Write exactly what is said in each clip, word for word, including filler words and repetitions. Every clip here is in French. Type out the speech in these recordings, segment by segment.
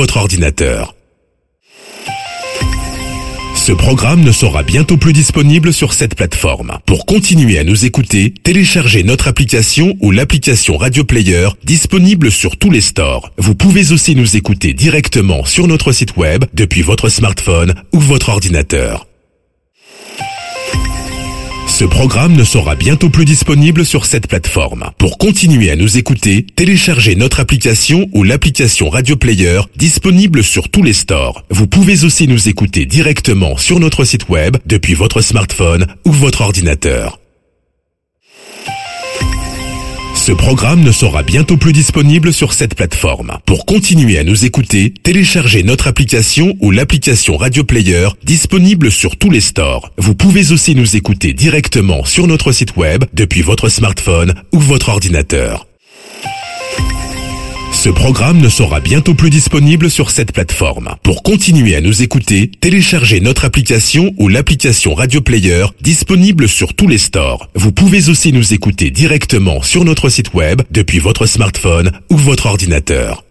votre ordinateur. Ce programme ne sera bientôt plus disponible sur cette plateforme. Pour continuer à nous écouter, téléchargez notre application ou l'application Radio Player disponible sur tous les stores. Vous pouvez aussi nous écouter directement sur notre site web depuis votre smartphone ou votre ordinateur. Ce programme ne sera bientôt plus disponible sur cette plateforme. Pour continuer à nous écouter, téléchargez notre application ou l'application Radio Player disponible sur tous les stores. Vous pouvez aussi nous écouter directement sur notre site web depuis votre smartphone ou votre ordinateur. Ce programme ne sera bientôt plus disponible sur cette plateforme. Pour continuer à nous écouter, téléchargez notre application ou l'application Radio Player disponible sur tous les stores. Vous pouvez aussi nous écouter directement sur notre site web depuis votre smartphone ou votre ordinateur. Ce programme ne sera bientôt plus disponible sur cette plateforme. Pour continuer à nous écouter, téléchargez notre application ou l'application Radio Player disponible sur tous les stores. Vous pouvez aussi nous écouter directement sur notre site web depuis votre smartphone ou votre ordinateur.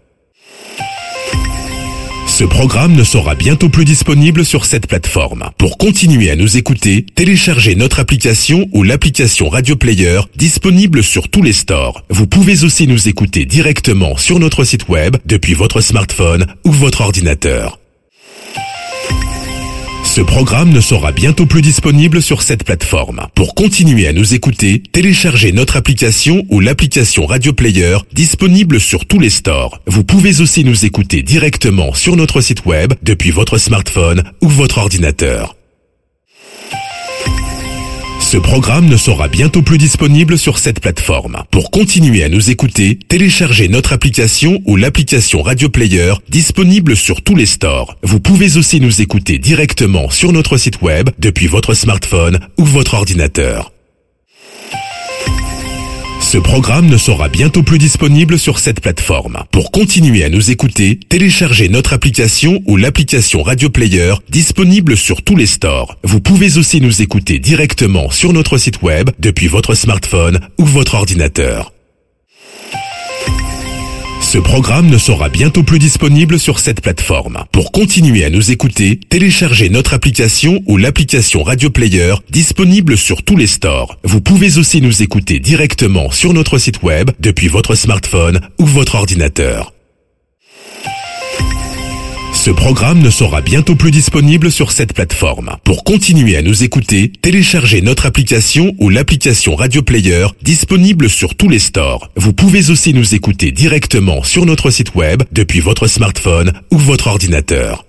Ce programme ne sera bientôt plus disponible sur cette plateforme. Pour continuer à nous écouter, téléchargez notre application ou l'application Radio Player disponible sur tous les stores. Vous pouvez aussi nous écouter directement sur notre site web depuis votre smartphone ou votre ordinateur. Ce programme ne sera bientôt plus disponible sur cette plateforme. Pour continuer à nous écouter, téléchargez notre application ou l'application Radio Player disponible sur tous les stores. Vous pouvez aussi nous écouter directement sur notre site web depuis votre smartphone ou votre ordinateur. Ce programme ne sera bientôt plus disponible sur cette plateforme. Pour continuer à nous écouter, téléchargez notre application ou l'application Radio Player disponible sur tous les stores. Vous pouvez aussi nous écouter directement sur notre site web depuis votre smartphone ou votre ordinateur. Ce programme ne sera bientôt plus disponible sur cette plateforme. Pour continuer à nous écouter, téléchargez notre application ou l'application Radio Player disponible sur tous les stores. Vous pouvez aussi nous écouter directement sur notre site web depuis votre smartphone ou votre ordinateur. Ce programme ne sera bientôt plus disponible sur cette plateforme. Pour continuer à nous écouter, téléchargez notre application ou l'application Radio Player disponible sur tous les stores. Vous pouvez aussi nous écouter directement sur notre site web depuis votre smartphone ou votre ordinateur. Ce programme ne sera bientôt plus disponible sur cette plateforme. Pour continuer à nous écouter, téléchargez notre application ou l'application Radio Player disponible sur tous les stores. Vous pouvez aussi nous écouter directement sur notre site web depuis votre smartphone ou votre ordinateur.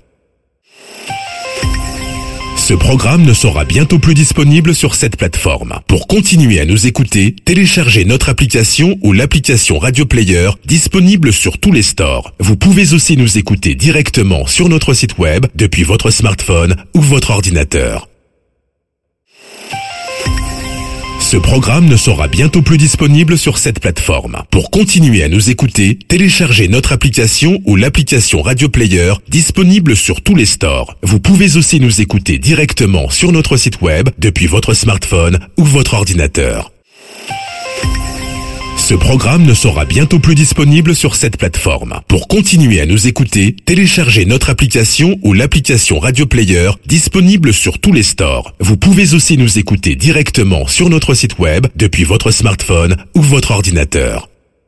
Ce programme ne sera bientôt plus disponible sur cette plateforme. Pour continuer à nous écouter, téléchargez notre application ou l'application Radio Player disponible sur tous les stores. Vous pouvez aussi nous écouter directement sur notre site web depuis votre smartphone ou votre ordinateur. Ce programme ne sera bientôt plus disponible sur cette plateforme. Pour continuer à nous écouter, téléchargez notre application ou l'application Radio Player disponible sur tous les stores. Vous pouvez aussi nous écouter directement sur notre site web depuis votre smartphone ou votre ordinateur. Ce programme ne sera bientôt plus disponible sur cette plateforme. Pour continuer à nous écouter, téléchargez notre application ou l'application Radio Player disponible sur tous les stores. Vous pouvez aussi nous écouter directement sur notre site web depuis votre smartphone ou votre ordinateur.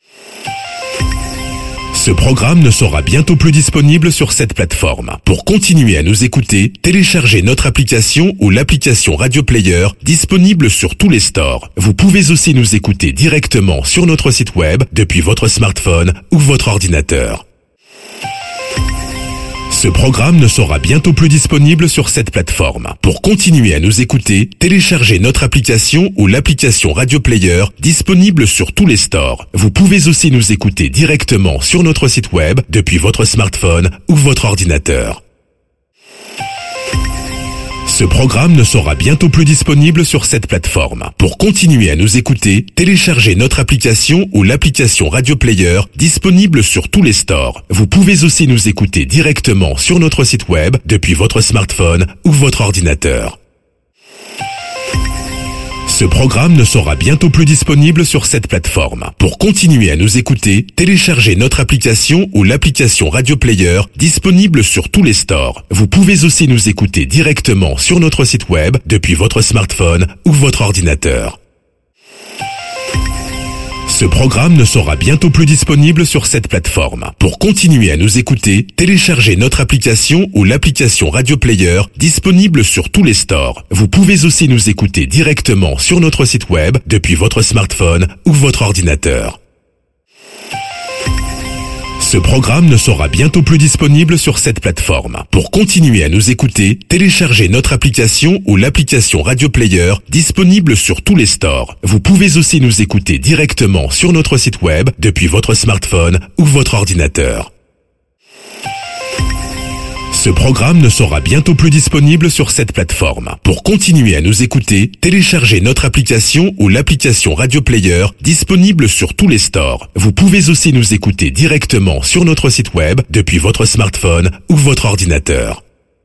Ce programme ne sera bientôt plus disponible sur cette plateforme. Pour continuer à nous écouter, téléchargez notre application ou l'application Radio Player disponible sur tous les stores. Vous pouvez aussi nous écouter directement sur notre site web depuis votre smartphone ou votre ordinateur. Ce programme ne sera bientôt plus disponible sur cette plateforme. Pour continuer à nous écouter, téléchargez notre application ou l'application Radio Player disponible sur tous les stores. Vous pouvez aussi nous écouter directement sur notre site web depuis votre smartphone ou votre ordinateur. Ce programme ne sera bientôt plus disponible sur cette plateforme. Pour continuer à nous écouter, téléchargez notre application ou l'application Radio Player disponible sur tous les stores. Vous pouvez aussi nous écouter directement sur notre site web depuis votre smartphone ou votre ordinateur. Ce programme ne sera bientôt plus disponible sur cette plateforme. Pour continuer à nous écouter, téléchargez notre application ou l'application Radio Player disponible sur tous les stores. Vous pouvez aussi nous écouter directement sur notre site web depuis votre smartphone ou votre ordinateur. Ce programme ne sera bientôt plus disponible sur cette plateforme. Pour continuer à nous écouter, téléchargez notre application ou l'application Radio Player disponible sur tous les stores. Vous pouvez aussi nous écouter directement sur notre site web depuis votre smartphone ou votre ordinateur. Ce programme ne sera bientôt plus disponible sur cette plateforme. Pour continuer à nous écouter, téléchargez notre application ou l'application Radio Player disponible sur tous les stores. Vous pouvez aussi nous écouter directement sur notre site web depuis votre smartphone ou votre ordinateur. Ce programme ne sera bientôt plus disponible sur cette plateforme. Pour continuer à nous écouter, téléchargez notre application ou l'application Radio Player disponible sur tous les stores. Vous pouvez aussi nous écouter directement sur notre site web depuis votre smartphone ou votre ordinateur.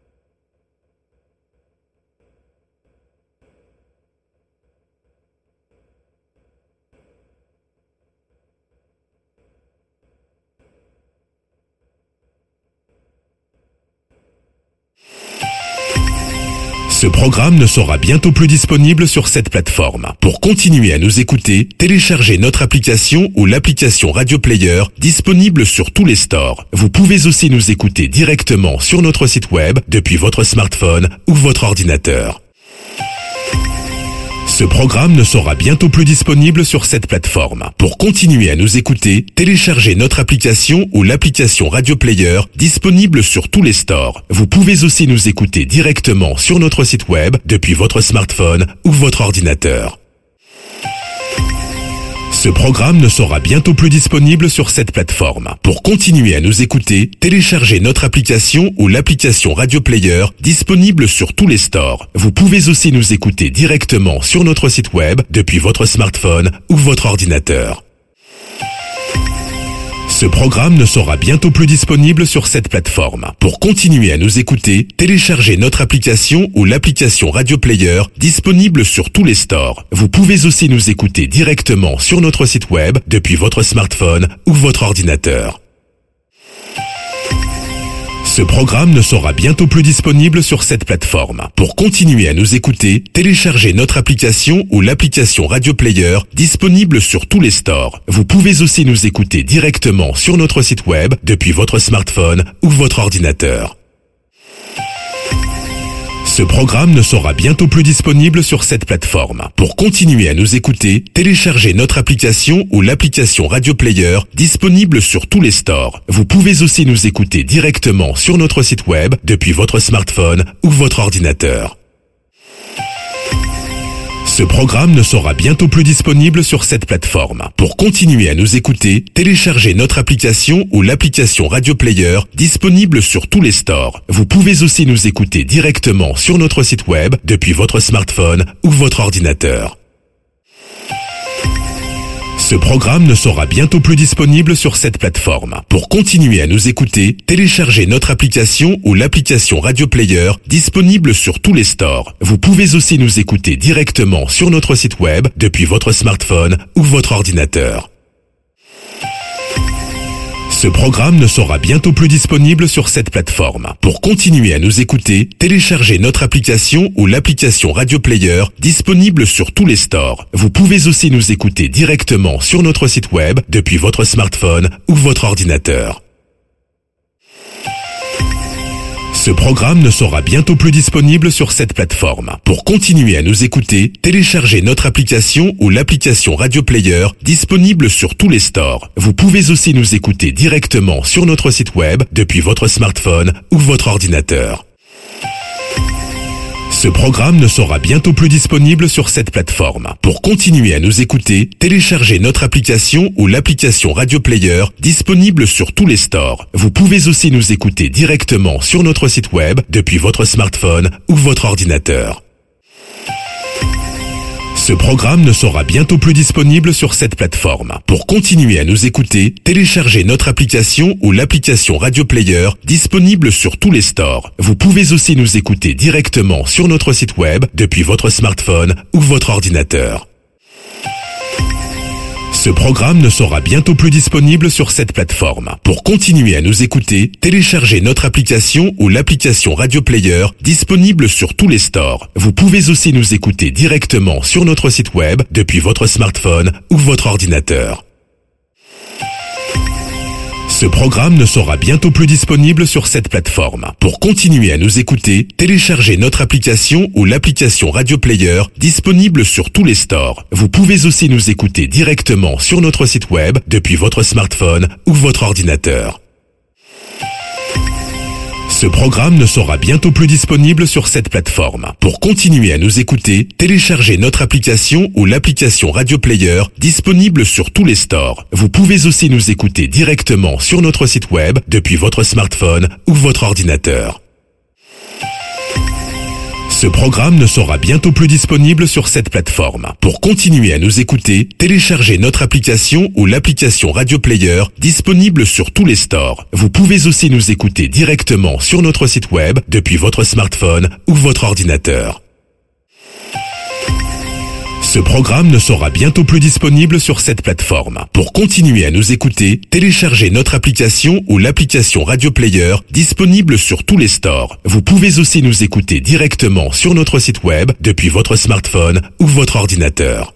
Ce programme ne sera bientôt plus disponible sur cette plateforme. Pour continuer à nous écouter, téléchargez notre application ou l'application Radio Player disponible sur tous les stores. Vous pouvez aussi nous écouter directement sur notre site web depuis votre smartphone ou votre ordinateur. Ce programme ne sera bientôt plus disponible sur cette plateforme. Pour continuer à nous écouter, téléchargez notre application ou l'application Radio Player disponible sur tous les stores. Vous pouvez aussi nous écouter directement sur notre site web depuis votre smartphone ou votre ordinateur. Ce programme ne sera bientôt plus disponible sur cette plateforme. Pour continuer à nous écouter, téléchargez notre application ou l'application Radio Player disponible sur tous les stores. Vous pouvez aussi nous écouter directement sur notre site web depuis votre smartphone ou votre ordinateur. Ce programme ne sera bientôt plus disponible sur cette plateforme. Pour continuer à nous écouter, téléchargez notre application ou l'application Radio Player disponible sur tous les stores. Vous pouvez aussi nous écouter directement sur notre site web depuis votre smartphone ou votre ordinateur. Ce programme ne sera bientôt plus disponible sur cette plateforme. Pour continuer à nous écouter, téléchargez notre application ou l'application Radio Player disponible sur tous les stores. Vous pouvez aussi nous écouter directement sur notre site web depuis votre smartphone ou votre ordinateur. Ce programme ne sera bientôt plus disponible sur cette plateforme. Pour continuer à nous écouter, téléchargez notre application ou l'application Radio Player disponible sur tous les stores. Vous pouvez aussi nous écouter directement sur notre site web depuis votre smartphone ou votre ordinateur. Ce programme ne sera bientôt plus disponible sur cette plateforme. Pour continuer à nous écouter, téléchargez notre application ou l'application Radio Player disponible sur tous les stores. Vous pouvez aussi nous écouter directement sur notre site web depuis votre smartphone ou votre ordinateur. Ce programme ne sera bientôt plus disponible sur cette plateforme. Pour continuer à nous écouter, téléchargez notre application ou l'application Radio Player disponible sur tous les stores. Vous pouvez aussi nous écouter directement sur notre site web depuis votre smartphone ou votre ordinateur. Ce programme ne sera bientôt plus disponible sur cette plateforme. Pour continuer à nous écouter, téléchargez notre application ou l'application Radio Player disponible sur tous les stores. Vous pouvez aussi nous écouter directement sur notre site web depuis votre smartphone ou votre ordinateur. Ce programme ne sera bientôt plus disponible sur cette plateforme. Pour continuer à nous écouter, téléchargez notre application ou l'application Radio Player disponible sur tous les stores. Vous pouvez aussi nous écouter directement sur notre site web depuis votre smartphone ou votre ordinateur. Ce programme ne sera bientôt plus disponible sur cette plateforme. Pour continuer à nous écouter, téléchargez notre application ou l'application Radio Player disponible sur tous les stores. Vous pouvez aussi nous écouter directement sur notre site web depuis votre smartphone ou votre ordinateur. Ce programme ne sera bientôt plus disponible sur cette plateforme. Pour continuer à nous écouter, téléchargez notre application ou l'application Radio Player disponible sur tous les stores. Vous pouvez aussi nous écouter directement sur notre site web depuis votre smartphone ou votre ordinateur. Ce programme ne sera bientôt plus disponible sur cette plateforme. Pour continuer à nous écouter, téléchargez notre application ou l'application Radio Player disponible sur tous les stores. Vous pouvez aussi nous écouter directement sur notre site web depuis votre smartphone ou votre ordinateur. Ce programme ne sera bientôt plus disponible sur cette plateforme. Pour continuer à nous écouter, téléchargez notre application ou l'application Radio Player disponible sur tous les stores. Vous pouvez aussi nous écouter directement sur notre site web depuis votre smartphone ou votre ordinateur. Ce programme ne sera bientôt plus disponible sur cette plateforme. Pour continuer à nous écouter, téléchargez notre application ou l'application Radio Player disponible sur tous les stores. Vous pouvez aussi nous écouter directement sur notre site web depuis votre smartphone ou votre ordinateur. Ce programme ne sera bientôt plus disponible sur cette plateforme. Pour continuer à nous écouter, téléchargez notre application ou l'application Radio Player disponible sur tous les stores. Vous pouvez aussi nous écouter directement sur notre site web depuis votre smartphone ou votre ordinateur. Ce programme ne sera bientôt plus disponible sur cette plateforme. Pour continuer à nous écouter, téléchargez notre application ou l'application Radio Player disponible sur tous les stores. Vous pouvez aussi nous écouter directement sur notre site web depuis votre smartphone ou votre ordinateur.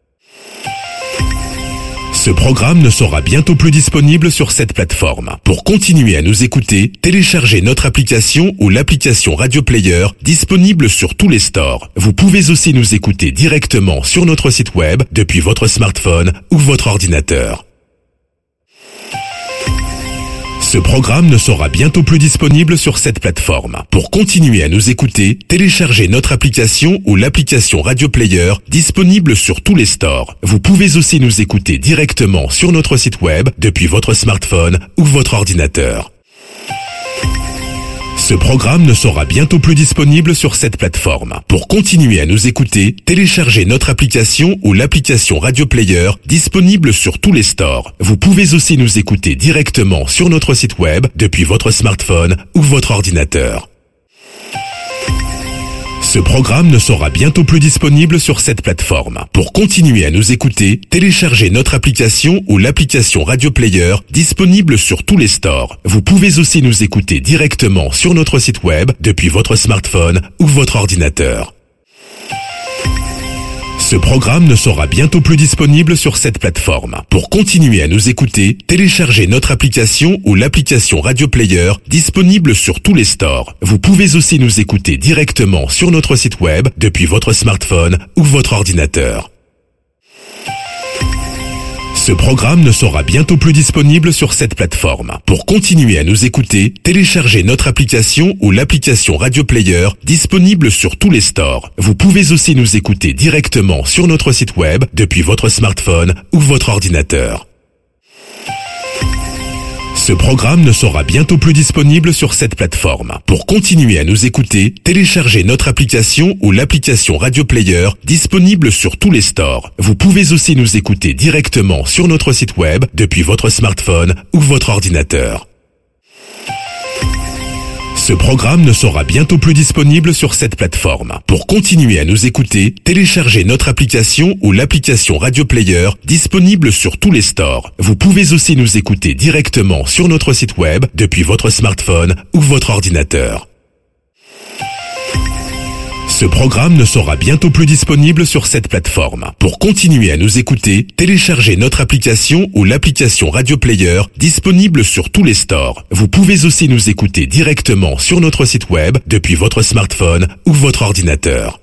Ce programme ne sera bientôt plus disponible sur cette plateforme. Pour continuer à nous écouter, téléchargez notre application ou l'application Radio Player disponible sur tous les stores. Vous pouvez aussi nous écouter directement sur notre site web depuis votre smartphone ou votre ordinateur. Ce programme ne sera bientôt plus disponible sur cette plateforme. Pour continuer à nous écouter, téléchargez notre application ou l'application Radio Player disponible sur tous les stores. Vous pouvez aussi nous écouter directement sur notre site web depuis votre smartphone ou votre ordinateur. Ce programme ne sera bientôt plus disponible sur cette plateforme. Pour continuer à nous écouter, téléchargez notre application ou l'application Radio Player disponible sur tous les stores. Vous pouvez aussi nous écouter directement sur notre site web depuis votre smartphone ou votre ordinateur. Ce programme ne sera bientôt plus disponible sur cette plateforme. Pour continuer à nous écouter, téléchargez notre application ou l'application Radio Player disponible sur tous les stores. Vous pouvez aussi nous écouter directement sur notre site web depuis votre smartphone ou votre ordinateur. Ce programme ne sera bientôt plus disponible sur cette plateforme. Pour continuer à nous écouter, téléchargez notre application ou l'application Radio Player disponible sur tous les stores. Vous pouvez aussi nous écouter directement sur notre site web depuis votre smartphone ou votre ordinateur. Ce programme ne sera bientôt plus disponible sur cette plateforme. Pour continuer à nous écouter, téléchargez notre application ou l'application Radio Player disponible sur tous les stores. Vous pouvez aussi nous écouter directement sur notre site web depuis votre smartphone ou votre ordinateur. Ce programme ne sera bientôt plus disponible sur cette plateforme. Pour continuer à nous écouter, téléchargez notre application ou l'application Radio Player disponible sur tous les stores. Vous pouvez aussi nous écouter directement sur notre site web depuis votre smartphone ou votre ordinateur. Ce programme ne sera bientôt plus disponible sur cette plateforme. Pour continuer à nous écouter, téléchargez notre application ou l'application Radio Player disponible sur tous les stores. Vous pouvez aussi nous écouter directement sur notre site web depuis votre smartphone ou votre ordinateur. Ce programme ne sera bientôt plus disponible sur cette plateforme. Pour continuer à nous écouter, téléchargez notre application ou l'application Radio Player disponible sur tous les stores. Vous pouvez aussi nous écouter directement sur notre site web depuis votre smartphone ou votre ordinateur.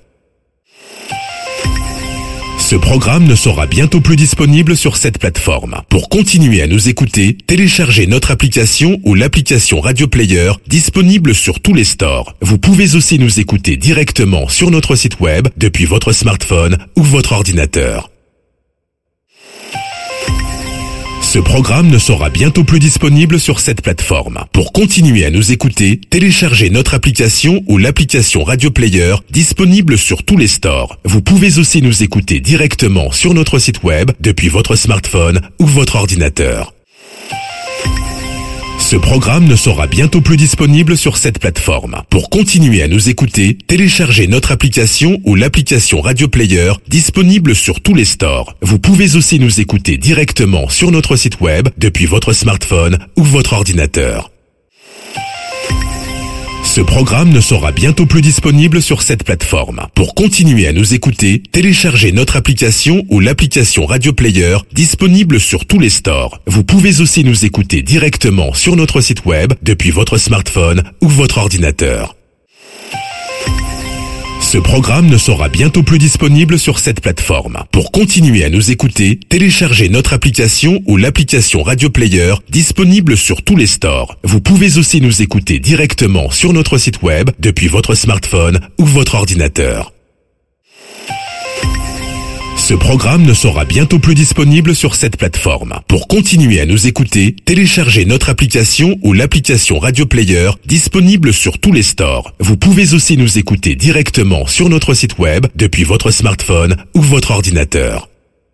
Ce programme ne sera bientôt plus disponible sur cette plateforme. Pour continuer à nous écouter, téléchargez notre application ou l'application Radio Player disponible sur tous les stores. Vous pouvez aussi nous écouter directement sur notre site web depuis votre smartphone ou votre ordinateur. Ce Ce programme ne sera bientôt plus disponible sur cette plateforme. Pour continuer à nous écouter, téléchargez notre application ou l'application Radio Player disponible sur tous les stores. Vous pouvez aussi nous écouter directement sur notre site web depuis votre smartphone ou votre ordinateur. Ce programme ne sera bientôt plus disponible sur cette plateforme. Pour continuer à nous écouter, téléchargez notre application ou l'application Radio Player disponible sur tous les stores. Vous pouvez aussi nous écouter directement sur notre site web depuis votre smartphone ou votre ordinateur. Ce programme ne sera bientôt plus disponible sur cette plateforme. Pour continuer à nous écouter, téléchargez notre application ou l'application Radio Player disponible sur tous les stores. Vous pouvez aussi nous écouter directement sur notre site web depuis votre smartphone ou votre ordinateur. Ce programme ne sera bientôt plus disponible sur cette plateforme. Pour continuer à nous écouter, téléchargez notre application ou l'application Radio Player disponible sur tous les stores. Vous pouvez aussi nous écouter directement sur notre site web depuis votre smartphone ou votre ordinateur. Ce programme ne sera bientôt plus disponible sur cette plateforme. Pour continuer à nous écouter, téléchargez notre application ou l'application Radio Player disponible sur tous les stores. Vous pouvez aussi nous écouter directement sur notre site web depuis votre smartphone ou votre ordinateur.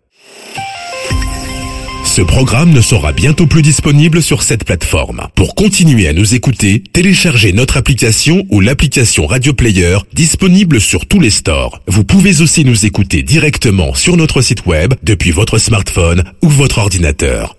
Ce programme ne sera bientôt plus disponible sur cette plateforme. Pour continuer à nous écouter, téléchargez notre application ou l'application Radio Player disponible sur tous les stores. Vous pouvez aussi nous écouter directement sur notre site web depuis votre smartphone ou votre ordinateur.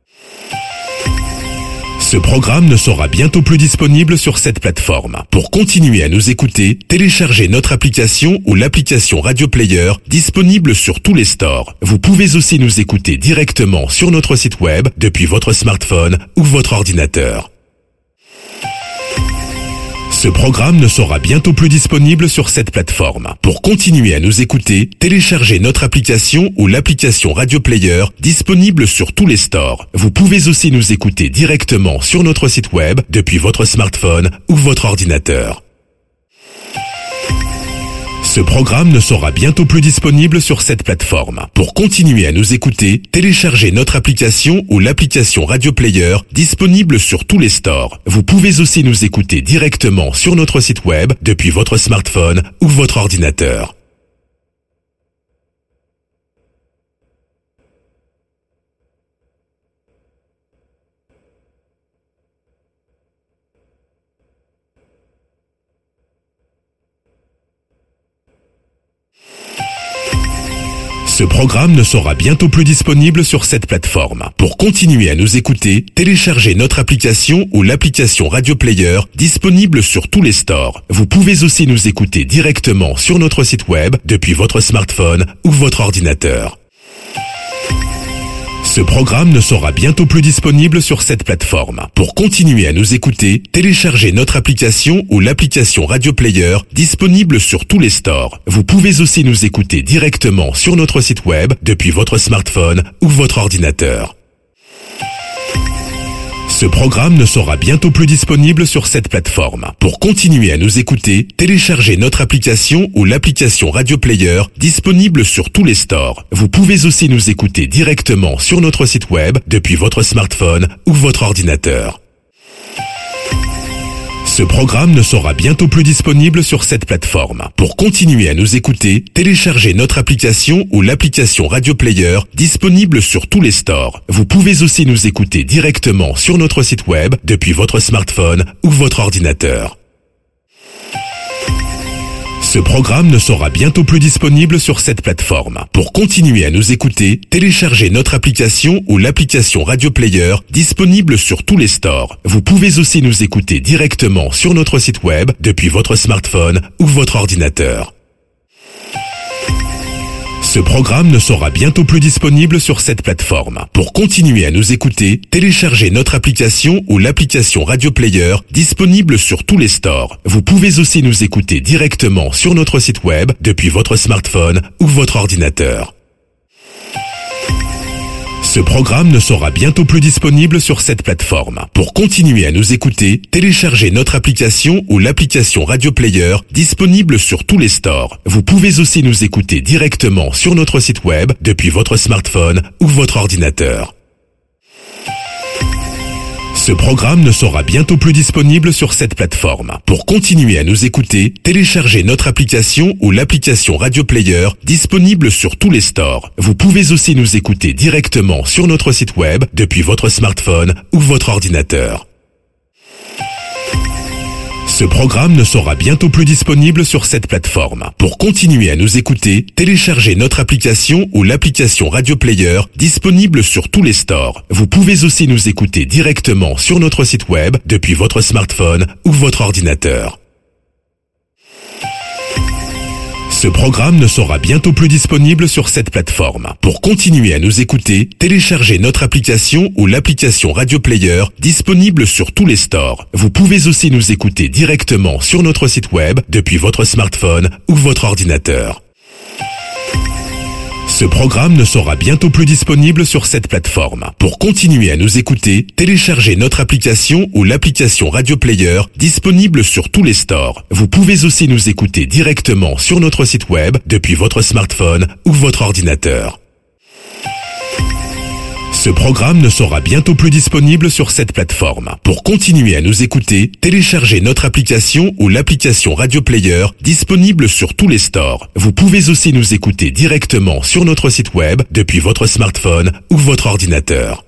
Ce programme ne sera bientôt plus disponible sur cette plateforme. Pour continuer à nous écouter, téléchargez notre application ou l'application Radio Player disponible sur tous les stores. Vous pouvez aussi nous écouter directement sur notre site web depuis votre smartphone ou votre ordinateur. Ce programme ne sera bientôt plus disponible sur cette plateforme. Pour continuer à nous écouter, téléchargez notre application ou l'application Radio Player disponible sur tous les stores. Vous pouvez aussi nous écouter directement sur notre site web depuis votre smartphone ou votre ordinateur. Ce programme ne sera bientôt plus disponible sur cette plateforme. Pour continuer à nous écouter, téléchargez notre application ou l'application Radio Player disponible sur tous les stores. Vous pouvez aussi nous écouter directement sur notre site web depuis votre smartphone ou votre ordinateur. Ce programme ne sera bientôt plus disponible sur cette plateforme. Pour continuer à nous écouter, téléchargez notre application ou l'application Radio Player disponible sur tous les stores. Vous pouvez aussi nous écouter directement sur notre site web depuis votre smartphone ou votre ordinateur. Ce programme ne sera bientôt plus disponible sur cette plateforme. Pour continuer à nous écouter, téléchargez notre application ou l'application Radio Player disponible sur tous les stores. Vous pouvez aussi nous écouter directement sur notre site web depuis votre smartphone ou votre ordinateur. Ce programme ne sera bientôt plus disponible sur cette plateforme. Pour continuer à nous écouter, téléchargez notre application ou l'application Radio Player disponible sur tous les stores. Vous pouvez aussi nous écouter directement sur notre site web depuis votre smartphone ou votre ordinateur. Ce programme ne sera bientôt plus disponible sur cette plateforme. Pour continuer à nous écouter, téléchargez notre application ou l'application Radio Player disponible sur tous les stores. Vous pouvez aussi nous écouter directement sur notre site web depuis votre smartphone ou votre ordinateur. Ce programme ne sera bientôt plus disponible sur cette plateforme. Pour continuer à nous écouter, téléchargez notre application ou l'application Radio Player disponible sur tous les stores. Vous pouvez aussi nous écouter directement sur notre site web depuis votre smartphone ou votre ordinateur. Ce programme ne sera bientôt plus disponible sur cette plateforme. Pour continuer à nous écouter, téléchargez notre application ou l'application Radio Player disponible sur tous les stores. Vous pouvez aussi nous écouter directement sur notre site web depuis votre smartphone ou votre ordinateur. Ce programme ne sera bientôt plus disponible sur cette plateforme. Pour continuer à nous écouter, téléchargez notre application ou l'application Radio Player disponible sur tous les stores. Vous pouvez aussi nous écouter directement sur notre site web depuis votre smartphone ou votre ordinateur. Ce programme ne sera bientôt plus disponible sur cette plateforme. Pour continuer à nous écouter, téléchargez notre application ou l'application Radio Player disponible sur tous les stores. Vous pouvez aussi nous écouter directement sur notre site web depuis votre smartphone ou votre ordinateur. Ce programme ne sera bientôt plus disponible sur cette plateforme. Pour continuer à nous écouter, téléchargez notre application ou l'application Radio Player disponible sur tous les stores. Vous pouvez aussi nous écouter directement sur notre site web depuis votre smartphone ou votre ordinateur. Ce programme ne sera bientôt plus disponible sur cette plateforme. Pour continuer à nous écouter, téléchargez notre application ou l'application Radio Player disponible sur tous les stores. Vous pouvez aussi nous écouter directement sur notre site web depuis votre smartphone ou votre ordinateur. Ce programme ne sera bientôt plus disponible sur cette plateforme. Pour continuer à nous écouter, téléchargez notre application ou l'application Radio Player disponible sur tous les stores. Vous pouvez aussi nous écouter directement sur notre site web depuis votre smartphone ou votre ordinateur. Ce programme ne sera bientôt plus disponible sur cette plateforme. Pour continuer à nous écouter, téléchargez notre application ou l'application Radio Player disponible sur tous les stores. Vous pouvez aussi nous écouter directement sur notre site web depuis votre smartphone ou votre ordinateur.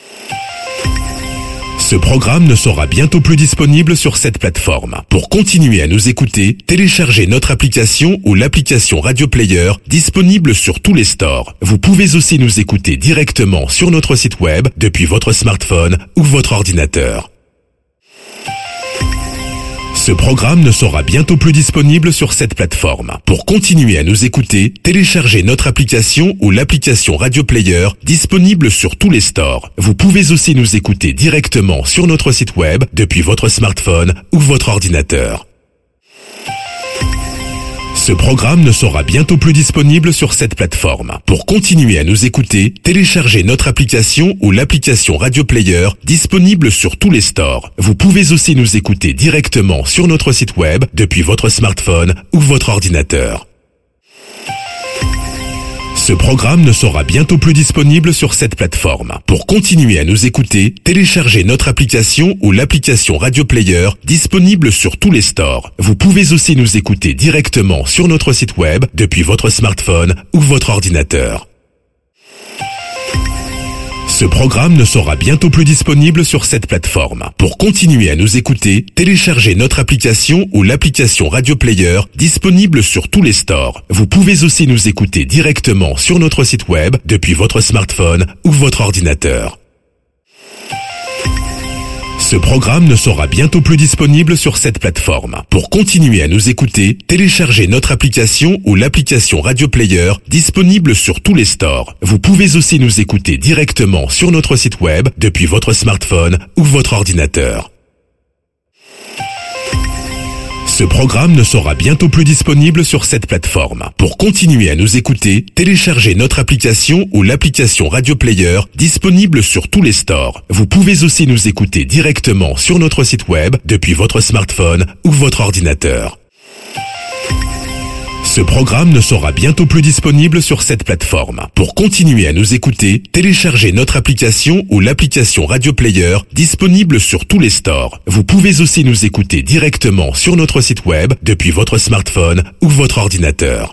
Ce programme ne sera bientôt plus disponible sur cette plateforme. Pour continuer à nous écouter, téléchargez notre application ou l'application Radio Player disponible sur tous les stores. Vous pouvez aussi nous écouter directement sur notre site web depuis votre smartphone ou votre ordinateur. Ce programme ne sera bientôt plus disponible sur cette plateforme. Pour continuer à nous écouter, téléchargez notre application ou l'application Radio Player disponible sur tous les stores. Vous pouvez aussi nous écouter directement sur notre site web depuis votre smartphone ou votre ordinateur. Ce programme ne sera bientôt plus disponible sur cette plateforme. Pour continuer à nous écouter, téléchargez notre application ou l'application Radio Player disponible sur tous les stores. Vous pouvez aussi nous écouter directement sur notre site web depuis votre smartphone ou votre ordinateur. Ce programme ne sera bientôt plus disponible sur cette plateforme. Pour continuer à nous écouter, téléchargez notre application ou l'application Radio Player disponible sur tous les stores. Vous pouvez aussi nous écouter directement sur notre site web depuis votre smartphone ou votre ordinateur. Ce programme ne sera bientôt plus disponible sur cette plateforme. Pour continuer à nous écouter, téléchargez notre application ou l'application Radio Player disponible sur tous les stores. Vous pouvez aussi nous écouter directement sur notre site web depuis votre smartphone ou votre ordinateur. Ce programme ne sera bientôt plus disponible sur cette plateforme. Pour continuer à nous écouter, téléchargez notre application ou l'application Radio Player disponible sur tous les stores. Vous pouvez aussi nous écouter directement sur notre site web depuis votre smartphone ou votre ordinateur. Ce programme ne sera bientôt plus disponible sur cette plateforme. Pour continuer à nous écouter, téléchargez notre application ou l'application Radio Player disponible sur tous les stores. Vous pouvez aussi nous écouter directement sur notre site web depuis votre smartphone ou votre ordinateur. Ce programme ne sera bientôt plus disponible sur cette plateforme. Pour continuer à nous écouter, téléchargez notre application ou l'application Radio Player disponible sur tous les stores. Vous pouvez aussi nous écouter directement sur notre site web depuis votre smartphone ou votre ordinateur.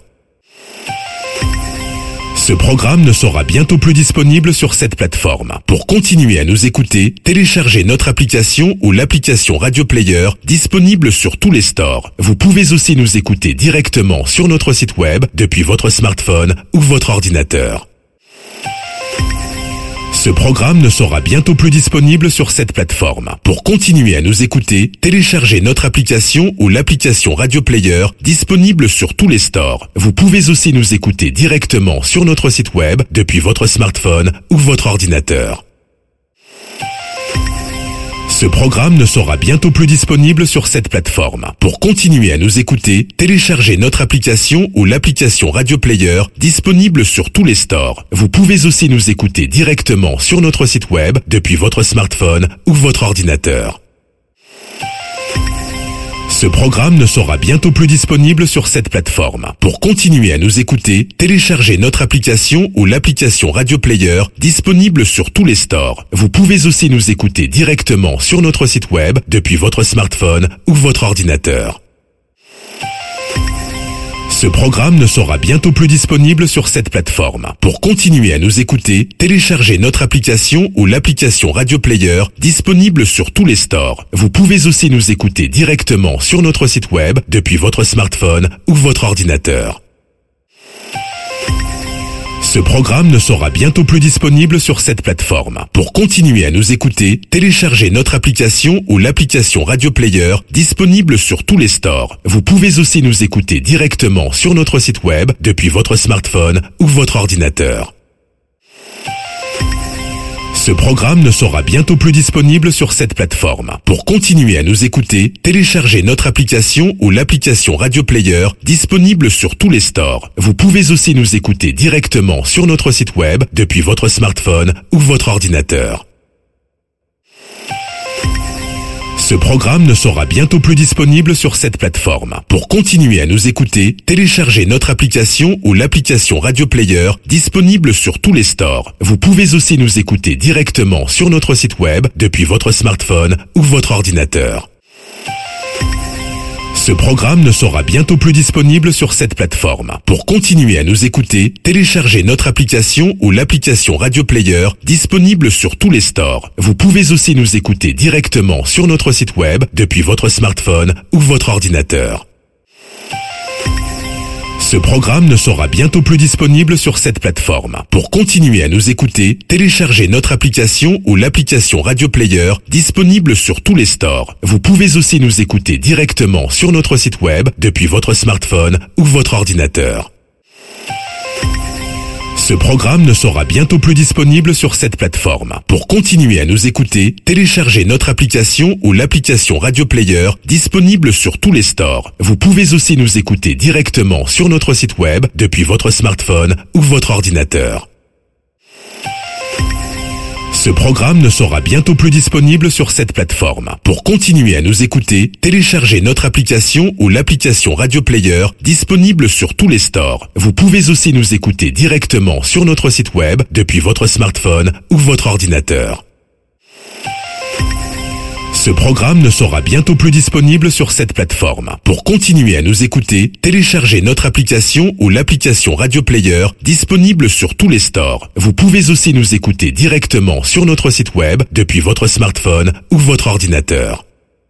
Ce programme ne sera bientôt plus disponible sur cette plateforme. Pour continuer à nous écouter, téléchargez notre application ou l'application Radio Player disponible sur tous les stores. Vous pouvez aussi nous écouter directement sur notre site web depuis votre smartphone ou votre ordinateur. Ce programme ne sera bientôt plus disponible sur cette plateforme. Pour continuer à nous écouter, téléchargez notre application ou l'application Radio Player disponible sur tous les stores. Vous pouvez aussi nous écouter directement sur notre site web depuis votre smartphone ou votre ordinateur. Ce programme ne sera bientôt plus disponible sur cette plateforme. Pour continuer à nous écouter, téléchargez notre application ou l'application Radio Player disponible sur tous les stores. Vous pouvez aussi nous écouter directement sur notre site web depuis votre smartphone ou votre ordinateur. Ce programme ne sera bientôt plus disponible sur cette plateforme. Pour continuer à nous écouter, téléchargez notre application ou l'application Radio Player disponible sur tous les stores. Vous pouvez aussi nous écouter directement sur notre site web depuis votre smartphone ou votre ordinateur. Ce programme ne sera bientôt plus disponible sur cette plateforme. Pour continuer à nous écouter, téléchargez notre application ou l'application Radio Player disponible sur tous les stores. Vous pouvez aussi nous écouter directement sur notre site web depuis votre smartphone ou votre ordinateur. Ce programme ne sera bientôt plus disponible sur cette plateforme. Pour continuer à nous écouter, téléchargez notre application ou l'application Radio Player disponible sur tous les stores. Vous pouvez aussi nous écouter directement sur notre site web depuis votre smartphone ou votre ordinateur. Ce programme ne sera bientôt plus disponible sur cette plateforme. Pour continuer à nous écouter, téléchargez notre application ou l'application Radio Player disponible sur tous les stores. Vous pouvez aussi nous écouter directement sur notre site web depuis votre smartphone ou votre ordinateur. Ce programme ne sera bientôt plus disponible sur cette plateforme. Pour continuer à nous écouter, téléchargez notre application ou l'application Radio Player disponible sur tous les stores. Vous pouvez aussi nous écouter directement sur notre site web depuis votre smartphone ou votre ordinateur. Ce programme ne sera bientôt plus disponible sur cette plateforme. Pour continuer à nous écouter, téléchargez notre application ou l'application Radio Player disponible sur tous les stores. Vous pouvez aussi nous écouter directement sur notre site web depuis votre smartphone ou votre ordinateur. Ce programme ne sera bientôt plus disponible sur cette plateforme. Pour continuer à nous écouter, téléchargez notre application ou l'application Radio Player disponible sur tous les stores. Vous pouvez aussi nous écouter directement sur notre site web depuis votre smartphone ou votre ordinateur. Ce programme ne sera bientôt plus disponible sur cette plateforme. Pour continuer à nous écouter, téléchargez notre application ou l'application Radio Player disponible sur tous les stores. Vous pouvez aussi nous écouter directement sur notre site web depuis votre smartphone ou votre ordinateur. Ce programme ne sera bientôt plus disponible sur cette plateforme. Pour continuer à nous écouter, téléchargez notre application ou l'application Radio Player disponible sur tous les stores. Vous pouvez aussi nous écouter directement sur notre site web depuis votre smartphone ou votre ordinateur. Ce programme ne sera bientôt plus disponible sur cette plateforme. Pour continuer à nous écouter, téléchargez notre application ou l'application Radio Player disponible sur tous les stores. Vous pouvez aussi nous écouter directement sur notre site web depuis votre smartphone ou votre ordinateur.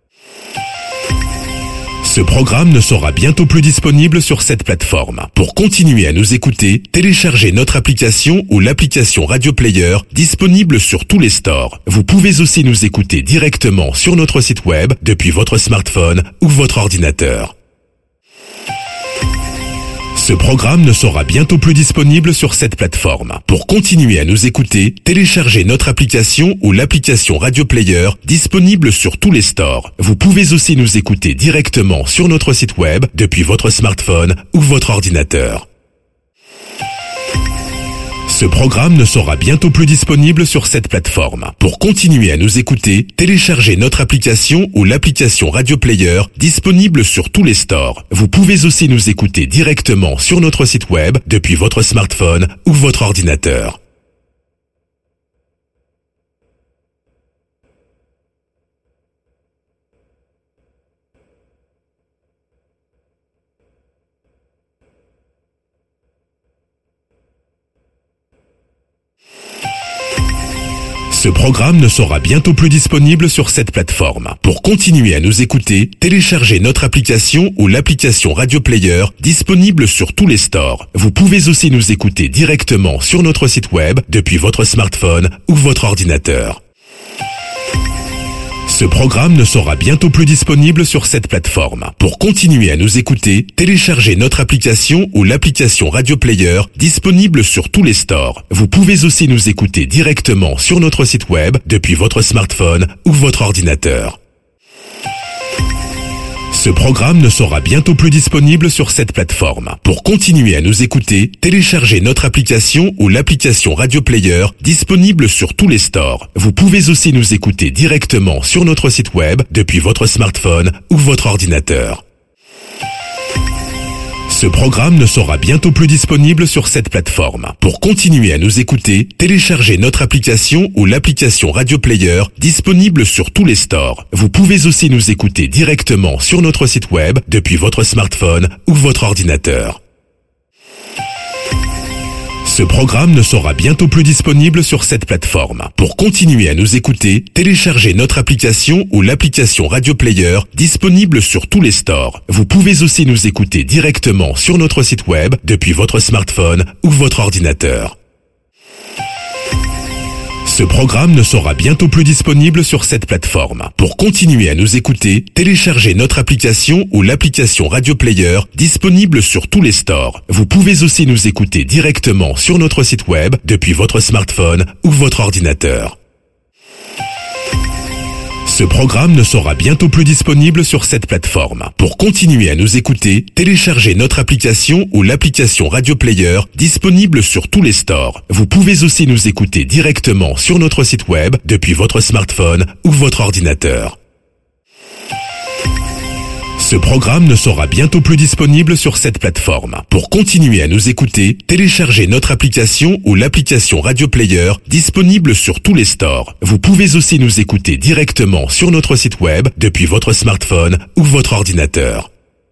Ce programme ne sera bientôt plus disponible sur cette plateforme. Pour continuer à nous écouter, téléchargez notre application ou l'application Radio Player disponible sur tous les stores. Vous pouvez aussi nous écouter directement sur notre site web depuis votre smartphone ou votre ordinateur. Ce programme ne sera bientôt plus disponible sur cette plateforme. Pour continuer à nous écouter, téléchargez notre application ou l'application Radio Player disponible sur tous les stores. Vous pouvez aussi nous écouter directement sur notre site web depuis votre smartphone ou votre ordinateur. Ce programme ne sera bientôt plus disponible sur cette plateforme. Pour continuer à nous écouter, téléchargez notre application ou l'application Radio Player disponible sur tous les stores. Vous pouvez aussi nous écouter directement sur notre site web depuis votre smartphone ou votre ordinateur. Ce programme ne sera bientôt plus disponible sur cette plateforme. Pour continuer à nous écouter, téléchargez notre application ou l'application Radio Player disponible sur tous les stores. Vous pouvez aussi nous écouter directement sur notre site web depuis votre smartphone ou votre ordinateur. Ce programme ne sera bientôt plus disponible sur cette plateforme. Pour continuer à nous écouter, téléchargez notre application ou l'application Radio Player disponible sur tous les stores. Vous pouvez aussi nous écouter directement sur notre site web depuis votre smartphone ou votre ordinateur. Ce programme ne sera bientôt plus disponible sur cette plateforme. Pour continuer à nous écouter, téléchargez notre application ou l'application Radio Player disponible sur tous les stores. Vous pouvez aussi nous écouter directement sur notre site web depuis votre smartphone ou votre ordinateur. Ce programme ne sera bientôt plus disponible sur cette plateforme. Pour continuer à nous écouter, téléchargez notre application ou l'application Radio Player disponible sur tous les stores. Vous pouvez aussi nous écouter directement sur notre site web depuis votre smartphone ou votre ordinateur. Ce programme ne sera bientôt plus disponible sur cette plateforme. Pour continuer à nous écouter, téléchargez notre application ou l'application Radio Player disponible sur tous les stores. Vous pouvez aussi nous écouter directement sur notre site web depuis votre smartphone ou votre ordinateur. Ce programme ne sera bientôt plus disponible sur cette plateforme. Pour continuer à nous écouter, téléchargez notre application ou l'application Radio Player disponible sur tous les stores. Vous pouvez aussi nous écouter directement sur notre site web depuis votre smartphone ou votre ordinateur. Ce programme ne sera bientôt plus disponible sur cette plateforme. Pour continuer à nous écouter, téléchargez notre application ou l'application Radio Player disponible sur tous les stores. Vous pouvez aussi nous écouter directement sur notre site web depuis votre smartphone ou votre ordinateur. Ce programme ne sera bientôt plus disponible sur cette plateforme. Pour continuer à nous écouter, téléchargez notre application ou l'application Radio Player disponible sur tous les stores. Vous pouvez aussi nous écouter directement sur notre site web depuis votre smartphone ou votre ordinateur.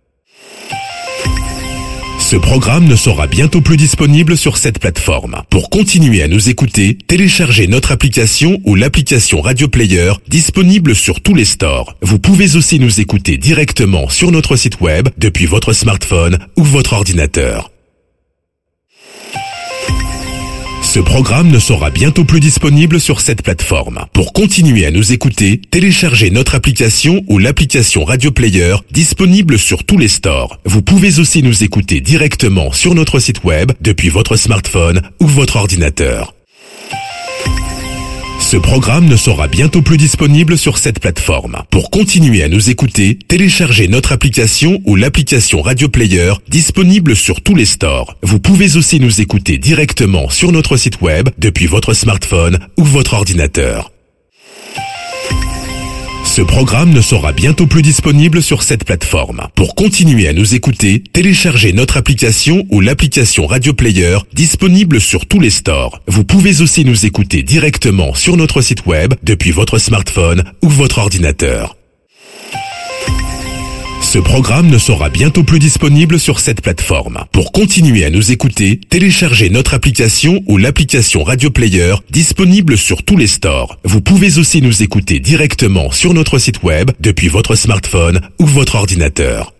Ce programme ne sera bientôt plus disponible sur cette plateforme. Pour continuer à nous écouter, téléchargez notre application ou l'application Radio Player disponible sur tous les stores. Vous pouvez aussi nous écouter directement sur notre site web depuis votre smartphone ou votre ordinateur. Ce programme ne sera bientôt plus disponible sur cette plateforme. Pour continuer à nous écouter, téléchargez notre application ou l'application Radio Player disponible sur tous les stores. Vous pouvez aussi nous écouter directement sur notre site web depuis votre smartphone ou votre ordinateur. Ce programme ne sera bientôt plus disponible sur cette plateforme. Pour continuer à nous écouter, téléchargez notre application ou l'application Radio Player disponible sur tous les stores. Vous pouvez aussi nous écouter directement sur notre site web depuis votre smartphone ou votre ordinateur. Ce programme ne sera bientôt plus disponible sur cette plateforme. Pour continuer à nous écouter, téléchargez notre application ou l'application Radio Player disponible sur tous les stores. Vous pouvez aussi nous écouter directement sur notre site web depuis votre smartphone ou votre ordinateur. Ce programme ne sera bientôt plus disponible sur cette plateforme. Pour continuer à nous écouter, téléchargez notre application ou l'application Radio Player disponible sur tous les stores. Vous pouvez aussi nous écouter directement sur notre site web depuis votre smartphone ou votre ordinateur.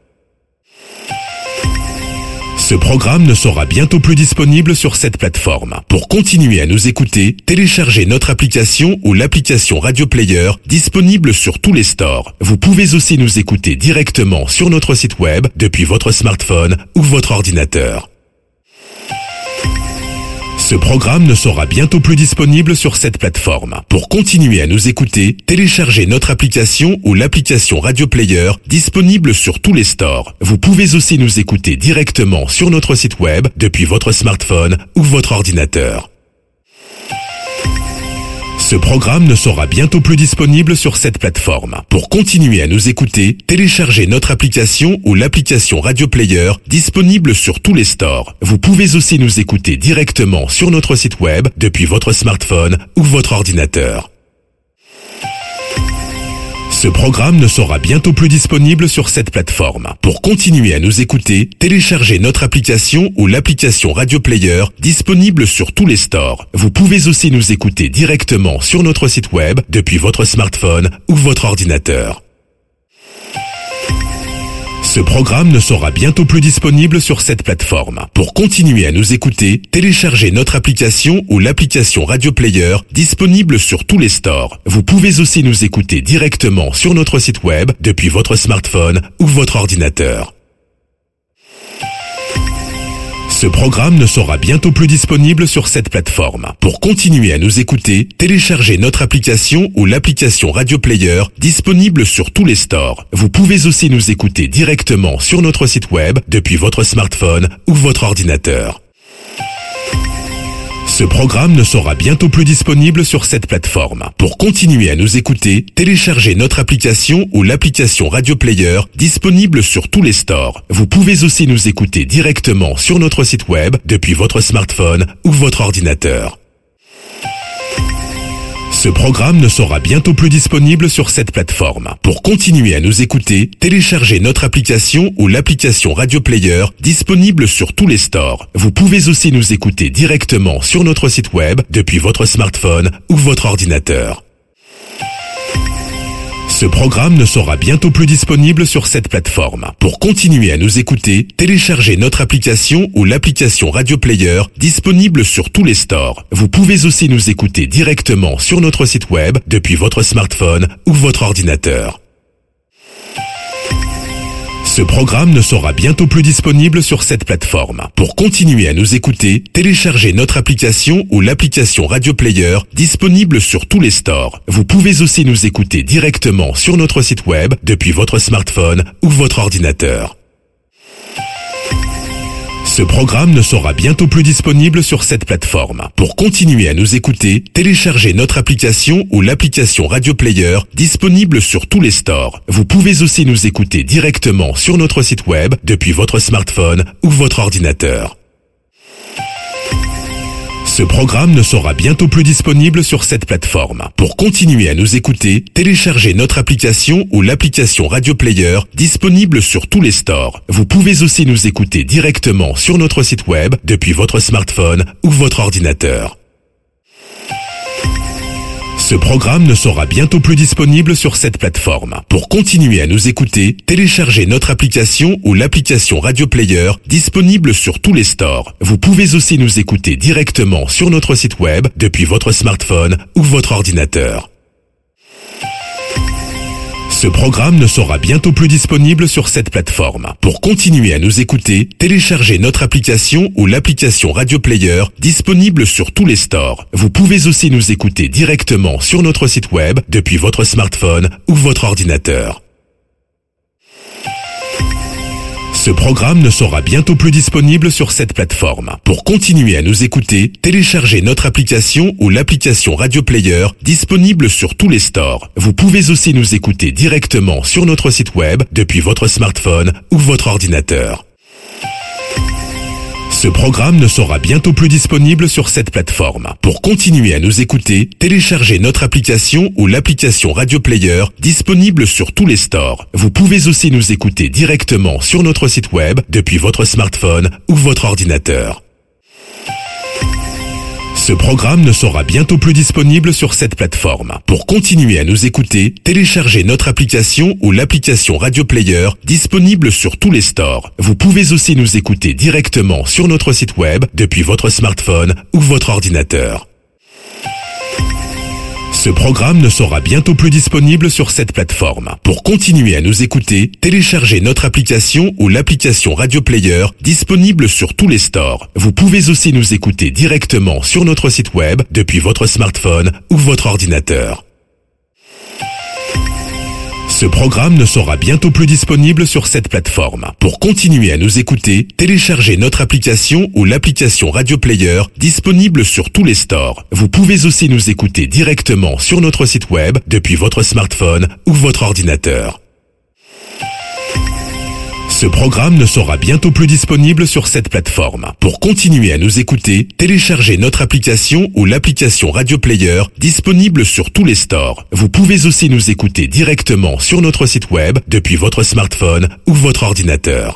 Ce programme ne sera bientôt plus disponible sur cette plateforme. Pour continuer à nous écouter, téléchargez notre application ou l'application Radio Player disponible sur tous les stores. Vous pouvez aussi nous écouter directement sur notre site web depuis votre smartphone ou votre ordinateur. Ce programme ne sera bientôt plus disponible sur cette plateforme. Pour continuer à nous écouter, téléchargez notre application ou l'application Radio Player disponible sur tous les stores. Vous pouvez aussi nous écouter directement sur notre site web depuis votre smartphone ou votre ordinateur. Ce programme ne sera bientôt plus disponible sur cette plateforme. Pour continuer à nous écouter, téléchargez notre application ou l'application Radio Player disponible sur tous les stores. Vous pouvez aussi nous écouter directement sur notre site web depuis votre smartphone ou votre ordinateur. Ce programme ne sera bientôt plus disponible sur cette plateforme. Pour continuer à nous écouter, téléchargez notre application ou l'application Radio Player disponible sur tous les stores. Vous pouvez aussi nous écouter directement sur notre site web depuis votre smartphone ou votre ordinateur. Ce programme ne sera bientôt plus disponible sur cette plateforme. Pour continuer à nous écouter, téléchargez notre application ou l'application Radio Player disponible sur tous les stores. Vous pouvez aussi nous écouter directement sur notre site web depuis votre smartphone ou votre ordinateur. Ce programme ne sera bientôt plus disponible sur cette plateforme. Pour continuer à nous écouter, téléchargez notre application ou l'application Radio Player disponible sur tous les stores. Vous pouvez aussi nous écouter directement sur notre site web depuis votre smartphone ou votre ordinateur. Ce programme ne sera bientôt plus disponible sur cette plateforme. Pour continuer à nous écouter, téléchargez notre application ou l'application Radio Player disponible sur tous les stores. Vous pouvez aussi nous écouter directement sur notre site web depuis votre smartphone ou votre ordinateur. Ce programme ne sera bientôt plus disponible sur cette plateforme. Pour continuer à nous écouter, téléchargez notre application ou l'application Radio Player disponible sur tous les stores. Vous pouvez aussi nous écouter directement sur notre site web depuis votre smartphone ou votre ordinateur. Ce programme ne sera bientôt plus disponible sur cette plateforme. Pour continuer à nous écouter, téléchargez notre application ou l'application Radio Player disponible sur tous les stores. Vous pouvez aussi nous écouter directement sur notre site web depuis votre smartphone ou votre ordinateur. Ce programme ne sera bientôt plus disponible sur cette plateforme. Pour continuer à nous écouter, téléchargez notre application ou l'application Radio Player disponible sur tous les stores. Vous pouvez aussi nous écouter directement sur notre site web depuis votre smartphone ou votre ordinateur. Ce programme ne sera bientôt plus disponible sur cette plateforme. Pour continuer à nous écouter, téléchargez notre application ou l'application Radio Player disponible sur tous les stores. Vous pouvez aussi nous écouter directement sur notre site web depuis votre smartphone ou votre ordinateur. Ce programme ne sera bientôt plus disponible sur cette plateforme. Pour continuer à nous écouter, téléchargez notre application ou l'application Radio Player disponible sur tous les stores. Vous pouvez aussi nous écouter directement sur notre site web depuis votre smartphone ou votre ordinateur. Ce programme ne sera bientôt plus disponible sur cette plateforme. Pour continuer à nous écouter, téléchargez notre application ou l'application Radio Player disponible sur tous les stores. Vous pouvez aussi nous écouter directement sur notre site web depuis votre smartphone ou votre ordinateur. Ce programme ne sera bientôt plus disponible sur cette plateforme. Pour continuer à nous écouter, téléchargez notre application ou l'application Radio Player disponible sur tous les stores. Vous pouvez aussi nous écouter directement sur notre site web depuis votre smartphone ou votre ordinateur. Ce programme ne sera bientôt plus disponible sur cette plateforme. Pour continuer à nous écouter, téléchargez notre application ou l'application Radio Player disponible sur tous les stores. Vous pouvez aussi nous écouter directement sur notre site web depuis votre smartphone ou votre ordinateur. Ce programme ne sera bientôt plus disponible sur cette plateforme. Pour continuer à nous écouter, téléchargez notre application ou l'application Radio Player disponible sur tous les stores. Vous pouvez aussi nous écouter directement sur notre site web depuis votre smartphone ou votre ordinateur. Ce programme ne sera bientôt plus disponible sur cette plateforme. Pour continuer à nous écouter, téléchargez notre application ou l'application Radio Player disponible sur tous les stores. Vous pouvez aussi nous écouter directement sur notre site web depuis votre smartphone ou votre ordinateur. Ce programme ne sera bientôt plus disponible sur cette plateforme. Pour continuer à nous écouter, téléchargez notre application ou l'application Radio Player disponible sur tous les stores. Vous pouvez aussi nous écouter directement sur notre site web depuis votre smartphone ou votre ordinateur. Ce programme ne sera bientôt plus disponible sur cette plateforme. Pour continuer à nous écouter, téléchargez notre application ou l'application Radio Player disponible sur tous les stores. Vous pouvez aussi nous écouter directement sur notre site web depuis votre smartphone ou votre ordinateur. Ce programme ne sera bientôt plus disponible sur cette plateforme. Pour continuer à nous écouter, téléchargez notre application ou l'application Radio Player disponible sur tous les stores. Vous pouvez aussi nous écouter directement sur notre site web depuis votre smartphone ou votre ordinateur.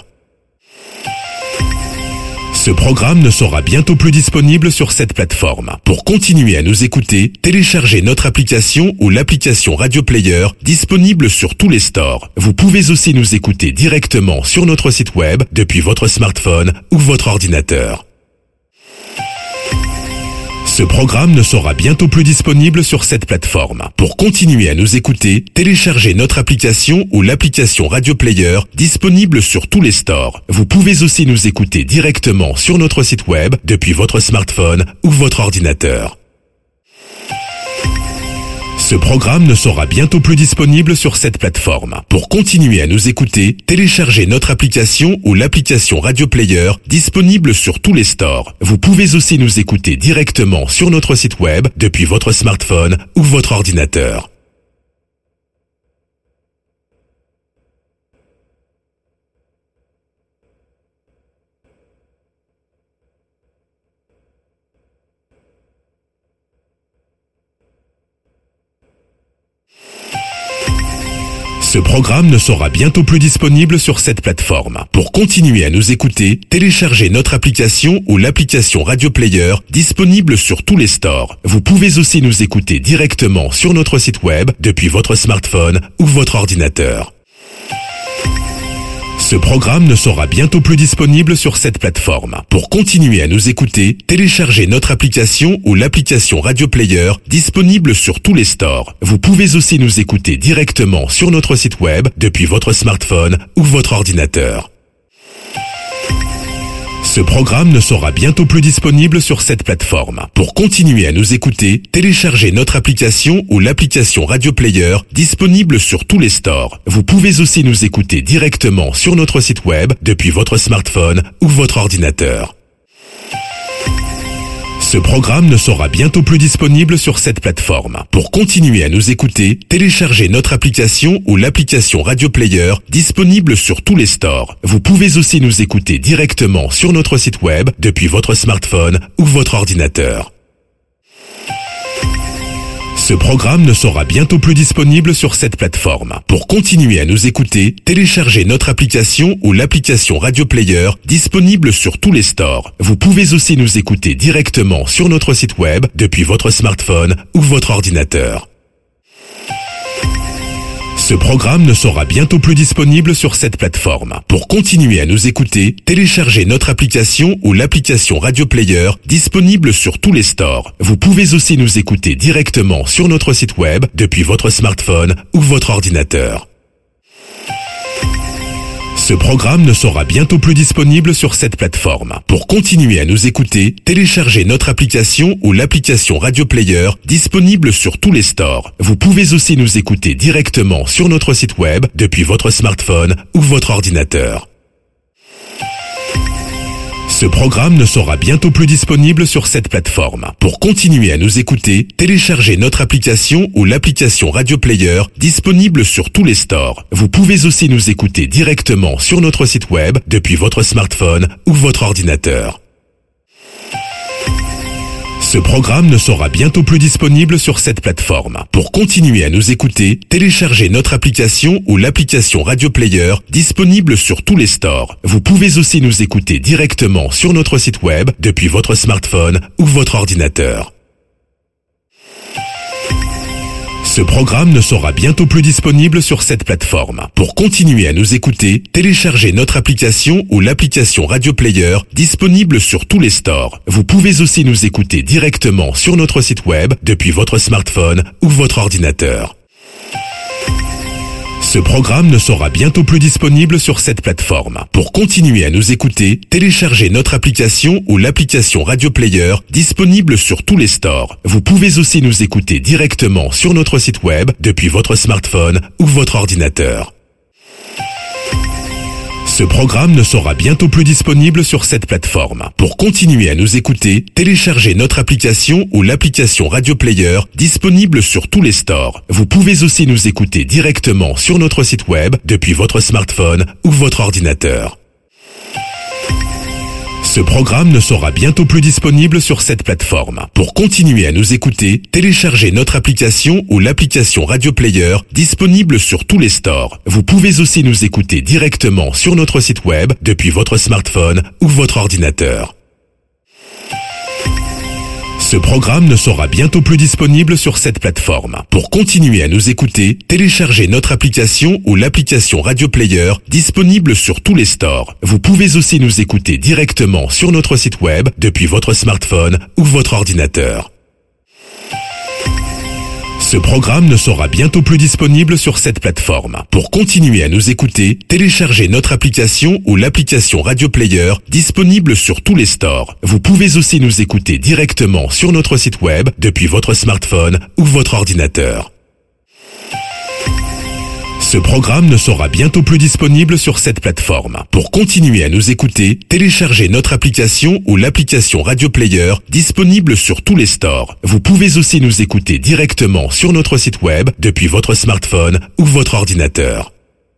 Ce programme ne sera bientôt plus disponible sur cette plateforme. Pour continuer à nous écouter, téléchargez notre application ou l'application Radio Player disponible sur tous les stores. Vous pouvez aussi nous écouter directement sur notre site web depuis votre smartphone ou votre ordinateur. Ce programme ne sera bientôt plus disponible sur cette plateforme. Pour continuer à nous écouter, téléchargez notre application ou l'application Radio Player disponible sur tous les stores. Vous pouvez aussi nous écouter directement sur notre site web depuis votre smartphone ou votre ordinateur. Ce programme ne sera bientôt plus disponible sur cette plateforme. Pour continuer à nous écouter, téléchargez notre application ou l'application Radio Player disponible sur tous les stores. Vous pouvez aussi nous écouter directement sur notre site web depuis votre smartphone ou votre ordinateur. Ce programme ne sera bientôt plus disponible sur cette plateforme. Pour continuer à nous écouter, téléchargez notre application ou l'application Radio Player disponible sur tous les stores. Vous pouvez aussi nous écouter directement sur notre site web depuis votre smartphone ou votre ordinateur. Ce programme ne sera bientôt plus disponible sur cette plateforme. Pour continuer à nous écouter, téléchargez notre application ou l'application Radio Player disponible sur tous les stores. Vous pouvez aussi nous écouter directement sur notre site web depuis votre smartphone ou votre ordinateur. Ce programme ne sera bientôt plus disponible sur cette plateforme. Pour continuer à nous écouter, téléchargez notre application ou l'application Radio Player disponible sur tous les stores. Vous pouvez aussi nous écouter directement sur notre site web depuis votre smartphone ou votre ordinateur. Ce programme ne sera bientôt plus disponible sur cette plateforme. Pour continuer à nous écouter, téléchargez notre application ou l'application Radio Player disponible sur tous les stores. Vous pouvez aussi nous écouter directement sur notre site web depuis votre smartphone ou votre ordinateur. Ce programme ne sera bientôt plus disponible sur cette plateforme. Pour continuer à nous écouter, téléchargez notre application ou l'application Radio Player disponible sur tous les stores. Vous pouvez aussi nous écouter directement sur notre site web depuis votre smartphone ou votre ordinateur. Ce programme ne sera bientôt plus disponible sur cette plateforme. Pour continuer à nous écouter, téléchargez notre application ou l'application Radio Player disponible sur tous les stores. Vous pouvez aussi nous écouter directement sur notre site web depuis votre smartphone ou votre ordinateur. Ce programme ne sera bientôt plus disponible sur cette plateforme. Pour continuer à nous écouter, téléchargez notre application ou l'application Radio Player disponible sur tous les stores. Vous pouvez aussi nous écouter directement sur notre site web depuis votre smartphone ou votre ordinateur. Ce programme ne sera bientôt plus disponible sur cette plateforme. Pour continuer à nous écouter, téléchargez notre application ou l'application Radio Player disponible sur tous les stores. Vous pouvez aussi nous écouter directement sur notre site web depuis votre smartphone ou votre ordinateur. Ce programme ne sera bientôt plus disponible sur cette plateforme. Pour continuer à nous écouter, téléchargez notre application ou l'application Radio Player disponible sur tous les stores. Vous pouvez aussi nous écouter directement sur notre site web depuis votre smartphone ou votre ordinateur. Ce programme ne sera bientôt plus disponible sur cette plateforme. Pour continuer à nous écouter, téléchargez notre application ou l'application Radio Player disponible sur tous les stores. Vous pouvez aussi nous écouter directement sur notre site web depuis votre smartphone ou votre ordinateur. Ce programme ne sera bientôt plus disponible sur cette plateforme. Pour continuer à nous écouter, téléchargez notre application ou l'application Radio Player disponible sur tous les stores. Vous pouvez aussi nous écouter directement sur notre site web depuis votre smartphone ou votre ordinateur. Ce programme ne sera bientôt plus disponible sur cette plateforme. Pour continuer à nous écouter, téléchargez notre application ou l'application Radio Player disponible sur tous les stores. Vous pouvez aussi nous écouter directement sur notre site web depuis votre smartphone ou votre ordinateur. Ce programme ne sera bientôt plus disponible sur cette plateforme. Pour continuer à nous écouter, téléchargez notre application ou l'application Radio Player disponible sur tous les stores. Vous pouvez aussi nous écouter directement sur notre site web depuis votre smartphone ou votre ordinateur. Ce Ce programme ne sera bientôt plus disponible sur cette plateforme. Pour continuer à nous écouter, téléchargez notre application ou l'application Radio Player disponible sur tous les stores. Vous pouvez aussi nous écouter directement sur notre site web depuis votre smartphone ou votre ordinateur. Ce programme ne sera bientôt plus disponible sur cette plateforme. Pour continuer à nous écouter, téléchargez notre application ou l'application Radio Player disponible sur tous les stores. Vous pouvez aussi nous écouter directement sur notre site web depuis votre smartphone ou votre ordinateur. Ce programme ne sera bientôt plus disponible sur cette plateforme. Pour continuer à nous écouter, téléchargez notre application ou l'application Radio Player disponible sur tous les stores. Vous pouvez aussi nous écouter directement sur notre site web depuis votre smartphone ou votre ordinateur.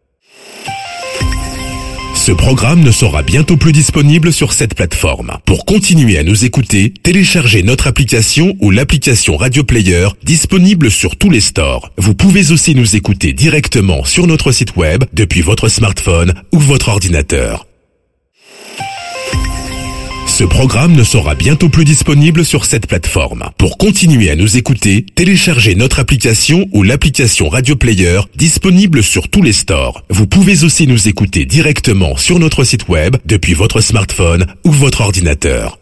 Ce programme ne sera bientôt plus disponible sur cette plateforme. Pour continuer à nous écouter, téléchargez notre application ou l'application Radio Player disponible sur tous les stores. Vous pouvez aussi nous écouter directement sur notre site web depuis votre smartphone ou votre ordinateur. Ce programme ne sera bientôt plus disponible sur cette plateforme. Pour continuer à nous écouter, téléchargez notre application ou l'application Radio Player disponible sur tous les stores. Vous pouvez aussi nous écouter directement sur notre site web depuis votre smartphone ou votre ordinateur.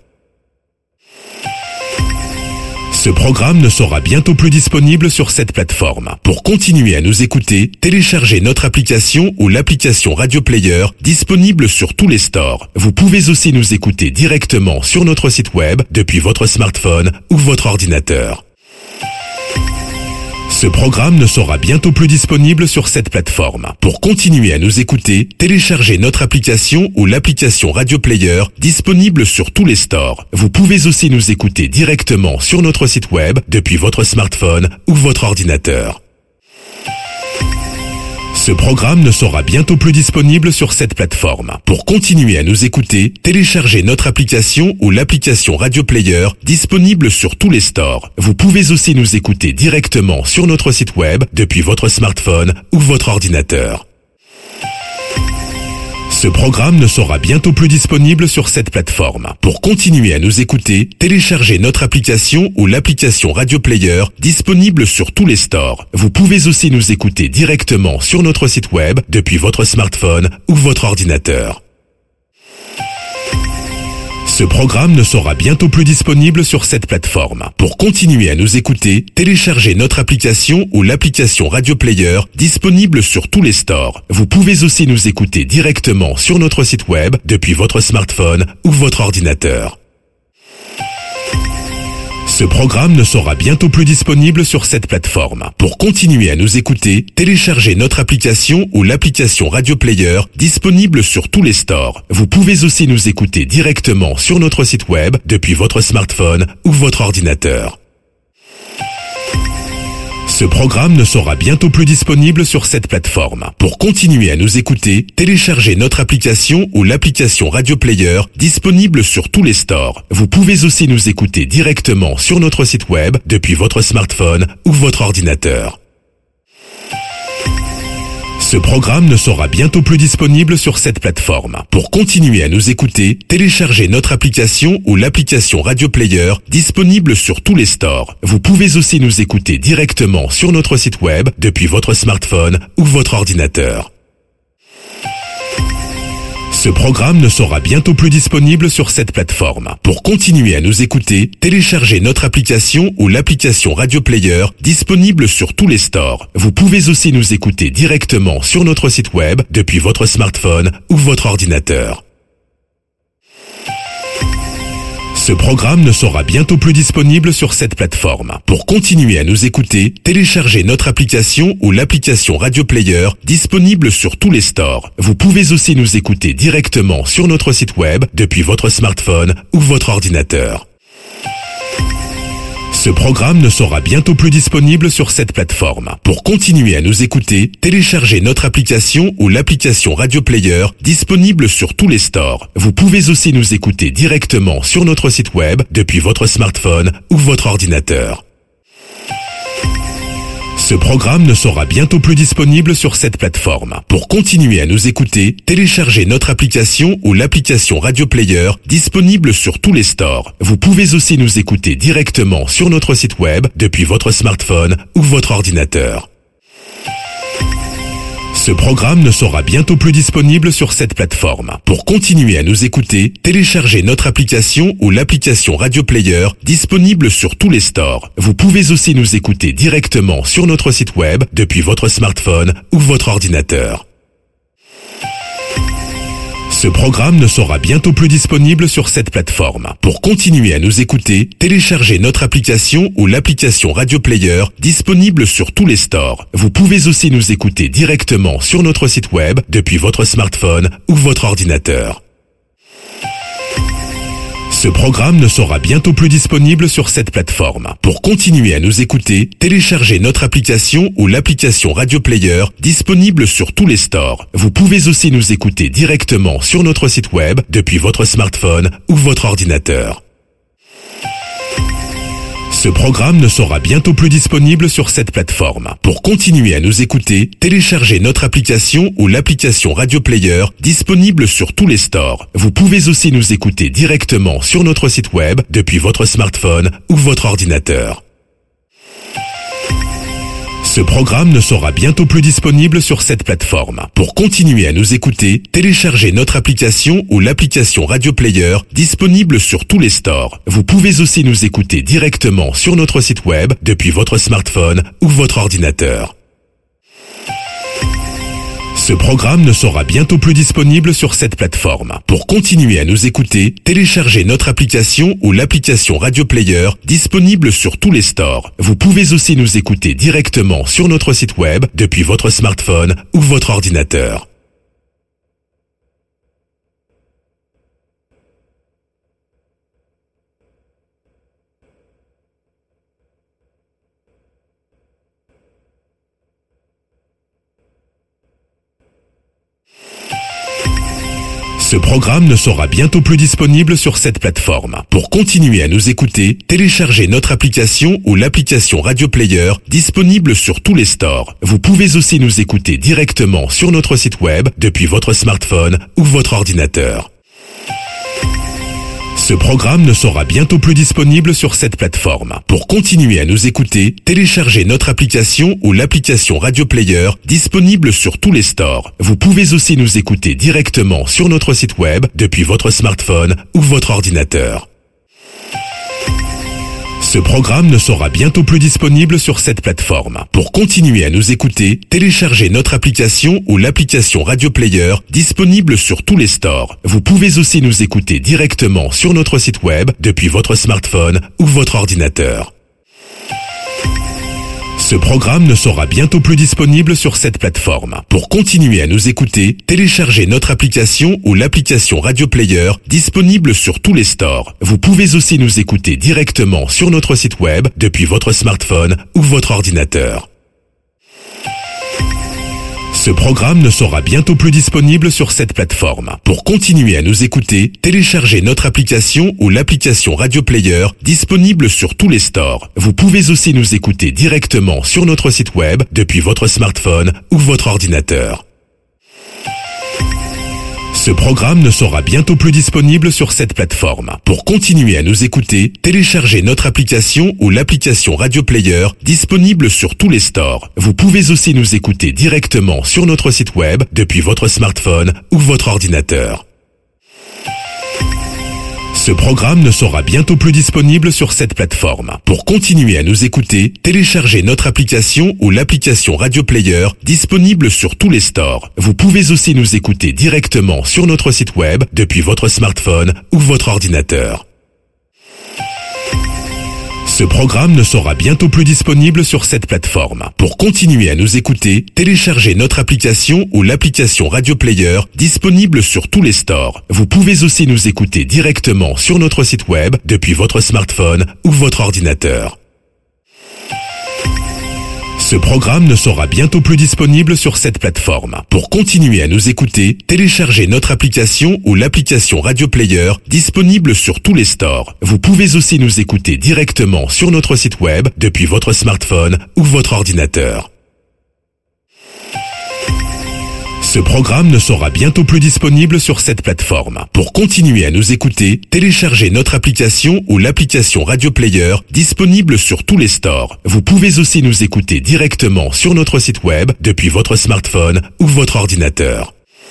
Ce programme ne sera bientôt plus disponible sur cette plateforme. Pour continuer à nous écouter, téléchargez notre application ou l'application Radio Player disponible sur tous les stores. Vous pouvez aussi nous écouter directement sur notre site web depuis votre smartphone ou votre ordinateur. Ce programme ne sera bientôt plus disponible sur cette plateforme. Pour continuer à nous écouter, téléchargez notre application ou l'application Radio Player disponible sur tous les stores. Vous pouvez aussi nous écouter directement sur notre site web depuis votre smartphone ou votre ordinateur. Ce programme ne sera bientôt plus disponible sur cette plateforme. Pour continuer à nous écouter, téléchargez notre application ou l'application Radio Player disponible sur tous les stores. Vous pouvez aussi nous écouter directement sur notre site web depuis votre smartphone ou votre ordinateur. Ce programme ne sera bientôt plus disponible sur cette plateforme. Pour continuer à nous écouter, téléchargez notre application ou l'application Radio Player disponible sur tous les stores. Vous pouvez aussi nous écouter directement sur notre site web depuis votre smartphone ou votre ordinateur. Ce programme ne sera bientôt plus disponible sur cette plateforme. Pour continuer à nous écouter, téléchargez notre application ou l'application Radio Player disponible sur tous les stores. Vous pouvez aussi nous écouter directement sur notre site web depuis votre smartphone ou votre ordinateur. Ce programme ne sera bientôt plus disponible sur cette plateforme. Pour continuer à nous écouter, téléchargez notre application ou l'application Radio Player disponible sur tous les stores. Vous pouvez aussi nous écouter directement sur notre site web depuis votre smartphone ou votre ordinateur. Ce programme ne sera bientôt plus disponible sur cette plateforme. Pour continuer à nous écouter, téléchargez notre application ou l'application Radio Player disponible sur tous les stores. Vous pouvez aussi nous écouter directement sur notre site web depuis votre smartphone ou votre ordinateur. Ce programme ne sera bientôt plus disponible sur cette plateforme. Pour continuer à nous écouter, téléchargez notre application ou l'application Radio Player disponible sur tous les stores. Vous pouvez aussi nous écouter directement sur notre site web depuis votre smartphone ou votre ordinateur. Ce programme ne sera bientôt plus disponible sur cette plateforme. Pour continuer à nous écouter, téléchargez notre application ou l'application Radio Player disponible sur tous les stores. Vous pouvez aussi nous écouter directement sur notre site web depuis votre smartphone ou votre ordinateur. Ce programme ne sera bientôt plus disponible sur cette plateforme. Pour continuer à nous écouter, téléchargez notre application ou l'application Radio Player disponible sur tous les stores. Vous pouvez aussi nous écouter directement sur notre site web depuis votre smartphone ou votre ordinateur. Ce programme ne sera bientôt plus disponible sur cette plateforme. Pour continuer à nous écouter, téléchargez notre application ou l'application Radio Player disponible sur tous les stores. Vous pouvez aussi nous écouter directement sur notre site web depuis votre smartphone ou votre ordinateur. Ce programme ne sera bientôt plus disponible sur cette plateforme. Pour continuer à nous écouter, téléchargez notre application ou l'application Radio Player disponible sur tous les stores. Vous pouvez aussi nous écouter directement sur notre site web depuis votre smartphone ou votre ordinateur. Ce programme ne sera bientôt plus disponible sur cette plateforme. Pour continuer à nous écouter, téléchargez notre application ou l'application Radio Player disponible sur tous les stores. Vous pouvez aussi nous écouter directement sur notre site web depuis votre smartphone ou votre ordinateur. Ce programme ne sera bientôt plus disponible sur cette plateforme. Pour continuer à nous écouter, téléchargez notre application ou l'application Radio Player disponible sur tous les stores. Vous pouvez aussi nous écouter directement sur notre site web depuis votre smartphone ou votre ordinateur. Ce programme ne sera bientôt plus disponible sur cette plateforme. Pour continuer à nous écouter, téléchargez notre application ou l'application Radio Player disponible sur tous les stores. Vous pouvez aussi nous écouter directement sur notre site web depuis votre smartphone ou votre ordinateur. Ce programme ne sera bientôt plus disponible sur cette plateforme. Pour continuer à nous écouter, téléchargez notre application ou l'application Radio Player disponible sur tous les stores. Vous pouvez aussi nous écouter directement sur notre site web depuis votre smartphone ou votre ordinateur. Ce programme ne sera bientôt plus disponible sur cette plateforme. Pour continuer à nous écouter, téléchargez notre application ou l'application Radio Player disponible sur tous les stores. Vous pouvez aussi nous écouter directement sur notre site web depuis votre smartphone ou votre ordinateur. Ce programme ne sera bientôt plus disponible sur cette plateforme. Pour continuer à nous écouter, téléchargez notre application ou l'application Radio Player disponible sur tous les stores. Vous pouvez aussi nous écouter directement sur notre site web depuis votre smartphone ou votre ordinateur. Ce programme ne sera bientôt plus disponible sur cette plateforme. Pour continuer à nous écouter, téléchargez notre application ou l'application Radio Player disponible sur tous les stores. Vous pouvez aussi nous écouter directement sur notre site web depuis votre smartphone ou votre ordinateur. Ce programme ne sera bientôt plus disponible sur cette plateforme. Pour continuer à nous écouter, téléchargez notre application ou l'application Radio Player disponible sur tous les stores. Vous pouvez aussi nous écouter directement sur notre site web depuis votre smartphone ou votre ordinateur. Ce programme ne sera bientôt plus disponible sur cette plateforme. Pour continuer à nous écouter, téléchargez notre application ou l'application Radio Player disponible sur tous les stores. Vous pouvez aussi nous écouter directement sur notre site web depuis votre smartphone ou votre ordinateur. Ce programme ne sera bientôt plus disponible sur cette plateforme. Pour continuer à nous écouter, téléchargez notre application ou l'application Radio Player disponible sur tous les stores. Vous pouvez aussi nous écouter directement sur notre site web depuis votre smartphone ou votre ordinateur. Ce programme ne sera bientôt plus disponible sur cette plateforme. Pour continuer à nous écouter, téléchargez notre application ou l'application Radio Player disponible sur tous les stores. Vous pouvez aussi nous écouter directement sur notre site web depuis votre smartphone ou votre ordinateur. Ce programme ne sera bientôt plus disponible sur cette plateforme. Pour continuer à nous écouter, téléchargez notre application ou l'application Radio Player disponible sur tous les stores. Vous pouvez aussi nous écouter directement sur notre site web depuis votre smartphone ou votre ordinateur. Ce programme ne sera bientôt plus disponible sur cette plateforme. Pour continuer à nous écouter, téléchargez notre application ou l'application Radio Player disponible sur tous les stores. Vous pouvez aussi nous écouter directement sur notre site web depuis votre smartphone ou votre ordinateur. Ce programme ne sera bientôt plus disponible sur cette plateforme. Pour continuer à nous écouter, téléchargez notre application ou l'application Radio Player disponible sur tous les stores. Vous pouvez aussi nous écouter directement sur notre site web depuis votre smartphone ou votre ordinateur. Ce programme ne sera bientôt plus disponible sur cette plateforme. Pour continuer à nous écouter, téléchargez notre application ou l'application Radio Player disponible sur tous les stores. Vous pouvez aussi nous écouter directement sur notre site web depuis votre smartphone ou votre ordinateur. Ce programme ne sera bientôt plus disponible sur cette plateforme. Pour continuer à nous écouter, téléchargez notre application ou l'application Radio Player disponible sur tous les stores. Vous pouvez aussi nous écouter directement sur notre site web depuis votre smartphone ou votre ordinateur.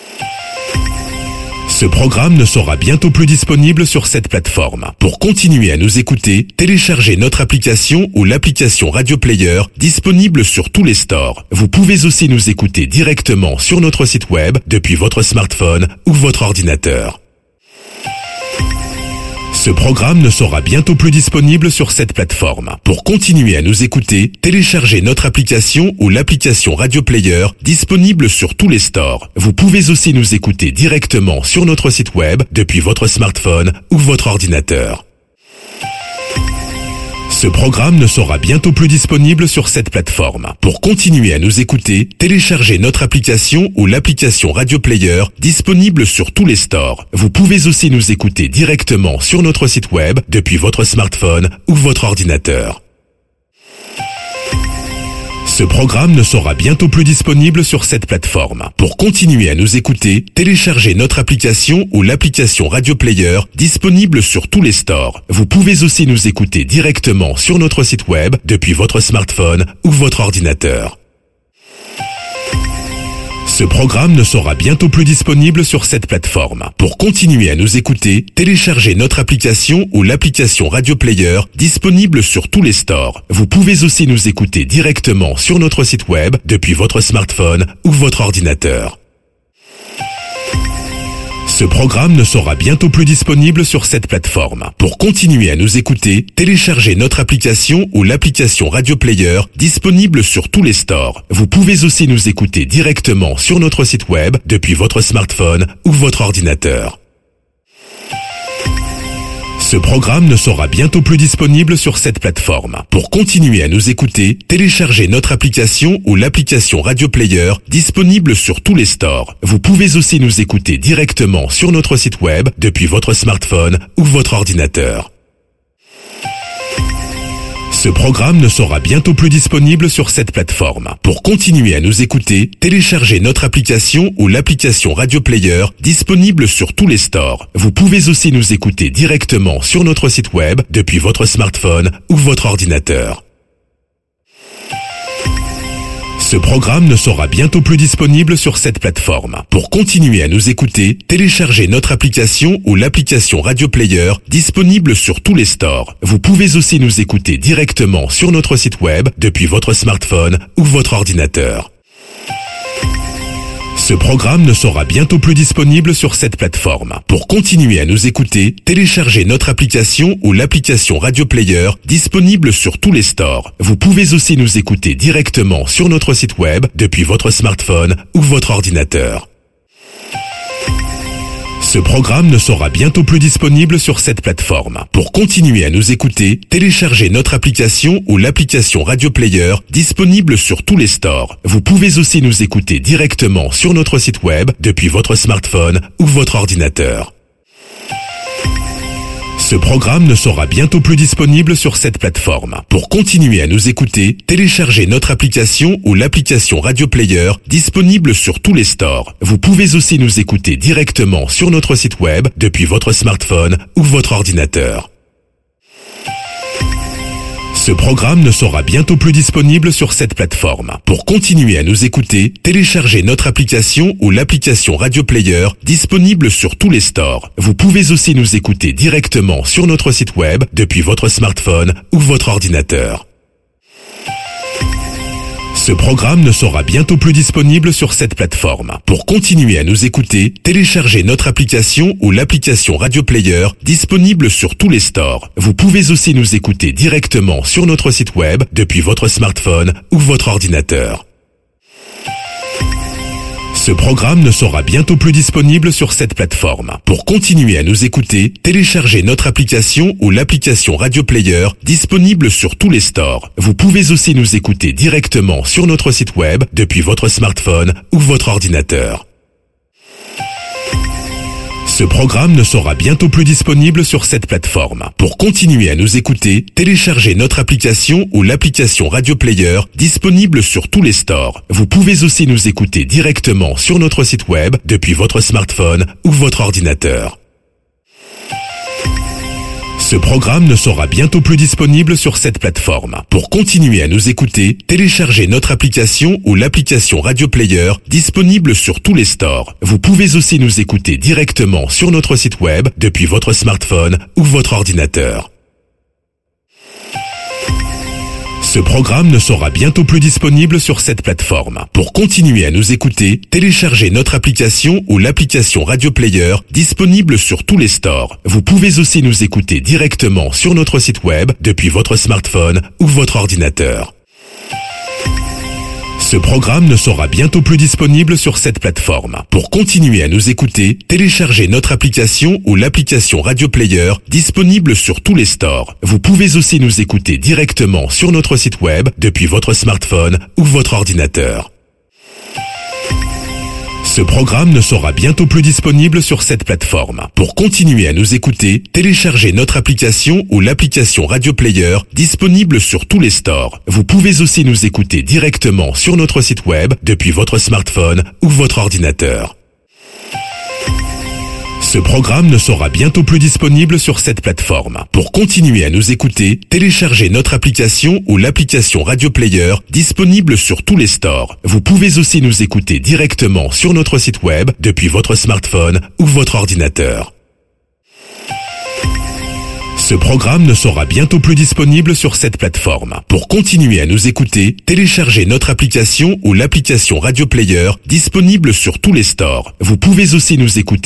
Ce programme ne sera bientôt plus disponible sur cette plateforme. Pour continuer à nous écouter, téléchargez notre application ou l'application Radio Player disponible sur tous les stores. Vous pouvez aussi nous écouter directement sur notre site web depuis votre smartphone ou votre ordinateur. Ce programme ne sera bientôt plus disponible sur cette plateforme. Pour continuer à nous écouter, téléchargez notre application ou l'application Radio Player disponible sur tous les stores. Vous pouvez aussi nous écouter directement sur notre site web depuis votre smartphone ou votre ordinateur. Ce programme ne sera bientôt plus disponible sur cette plateforme. Pour continuer à nous écouter, téléchargez notre application ou l'application Radio Player disponible sur tous les stores. Vous pouvez aussi nous écouter directement sur notre site web depuis votre smartphone ou votre ordinateur. Ce programme ne sera bientôt plus disponible sur cette plateforme. Pour continuer à nous écouter, téléchargez notre application ou l'application Radio Player disponible sur tous les stores. Vous pouvez aussi nous écouter directement sur notre site web depuis votre smartphone ou votre ordinateur. Ce programme ne sera bientôt plus disponible sur cette plateforme. Pour continuer à nous écouter, téléchargez notre application ou l'application Radio Player disponible sur tous les stores. Vous pouvez aussi nous écouter directement sur notre site web depuis votre smartphone ou votre ordinateur. Ce programme ne sera bientôt plus disponible sur cette plateforme. Pour continuer à nous écouter, téléchargez notre application ou l'application Radio Player disponible sur tous les stores. Vous pouvez aussi nous écouter directement sur notre site web depuis votre smartphone ou votre ordinateur. Ce programme ne sera bientôt plus disponible sur cette plateforme. Pour continuer à nous écouter, téléchargez notre application ou l'application Radio Player disponible sur tous les stores. Vous pouvez aussi nous écouter directement sur notre site web depuis votre smartphone ou votre ordinateur. Ce programme ne sera bientôt plus disponible sur cette plateforme. Pour continuer à nous écouter, téléchargez notre application ou l'application Radio Player disponible sur tous les stores. Vous pouvez aussi nous écouter directement sur notre site web depuis votre smartphone ou votre ordinateur. Ce programme ne sera bientôt plus disponible sur cette plateforme. Pour continuer à nous écouter, téléchargez notre application ou l'application Radio Player disponible sur tous les stores. Vous pouvez aussi nous écouter directement sur notre site web depuis votre smartphone ou votre ordinateur. Ce programme ne sera bientôt plus disponible sur cette plateforme. Pour continuer à nous écouter, téléchargez notre application ou l'application Radio Player disponible sur tous les stores. Vous pouvez aussi nous écouter directement sur notre site web depuis votre smartphone ou votre ordinateur. Ce programme ne sera bientôt plus disponible sur cette plateforme. Pour continuer à nous écouter, téléchargez notre application ou l'application Radio Player disponible sur tous les stores. Vous pouvez aussi nous écouter directement sur notre site web depuis votre smartphone ou votre ordinateur. Ce programme ne sera bientôt plus disponible sur cette plateforme. Pour continuer à nous écouter, téléchargez notre application ou l'application Radio Player disponible sur tous les stores. Vous pouvez aussi nous écouter directement sur notre site web depuis votre smartphone ou votre ordinateur. Ce programme ne sera bientôt plus disponible sur cette plateforme. Pour continuer à nous écouter, téléchargez notre application ou l'application Radio Player disponible sur tous les stores. Vous pouvez aussi nous écouter directement sur notre site web depuis votre smartphone ou votre ordinateur. Ce programme ne sera bientôt plus disponible sur cette plateforme. Pour continuer à nous écouter, téléchargez notre application ou l'application Radio Player disponible sur tous les stores. Vous pouvez aussi nous écouter directement sur notre site web depuis votre smartphone ou votre ordinateur. Ce programme ne sera bientôt plus disponible sur cette plateforme. Pour continuer à nous écouter, téléchargez notre application ou l'application Radio Player disponible sur tous les stores. Vous pouvez aussi nous écouter directement sur notre site web depuis votre smartphone ou votre ordinateur. Ce programme ne sera bientôt plus disponible sur cette plateforme. Pour continuer à nous écouter, téléchargez notre application ou l'application Radio Player disponible sur tous les stores. Vous pouvez aussi nous écouter directement sur notre site web depuis votre smartphone ou votre ordinateur. Ce programme ne sera bientôt plus disponible sur cette plateforme. Pour continuer à nous écouter, téléchargez notre application ou l'application Radio Player disponible sur tous les stores. Vous pouvez aussi nous écouter directement sur notre site web depuis votre smartphone ou votre ordinateur. Ce programme ne sera bientôt plus disponible sur cette plateforme. Pour continuer à nous écouter, téléchargez notre application ou l'application Radio Player disponible sur tous les stores. Vous pouvez aussi nous écouter directement sur notre site web depuis votre smartphone ou votre ordinateur. Ce programme ne sera bientôt plus disponible sur cette plateforme. Pour continuer à nous écouter, téléchargez notre application ou l'application Radio Player disponible sur tous les stores. Vous pouvez aussi nous écouter directement sur notre site web depuis votre smartphone ou votre ordinateur. Ce programme ne sera bientôt plus disponible sur cette plateforme. Pour continuer à nous écouter, téléchargez notre application ou l'application Radio Player disponible sur tous les stores. Vous pouvez aussi nous écouter directement sur notre site web depuis votre smartphone ou votre ordinateur. Ce programme ne sera bientôt plus disponible sur cette plateforme. Pour continuer à nous écouter, téléchargez notre application ou l'application Radio Player disponible sur tous les stores. Vous pouvez aussi nous écouter directement sur notre site web depuis votre smartphone ou votre ordinateur. Ce programme ne sera bientôt plus disponible sur cette plateforme. Pour continuer à nous écouter, téléchargez notre application ou l'application Radio Player disponible sur tous les stores. Vous pouvez aussi nous écouter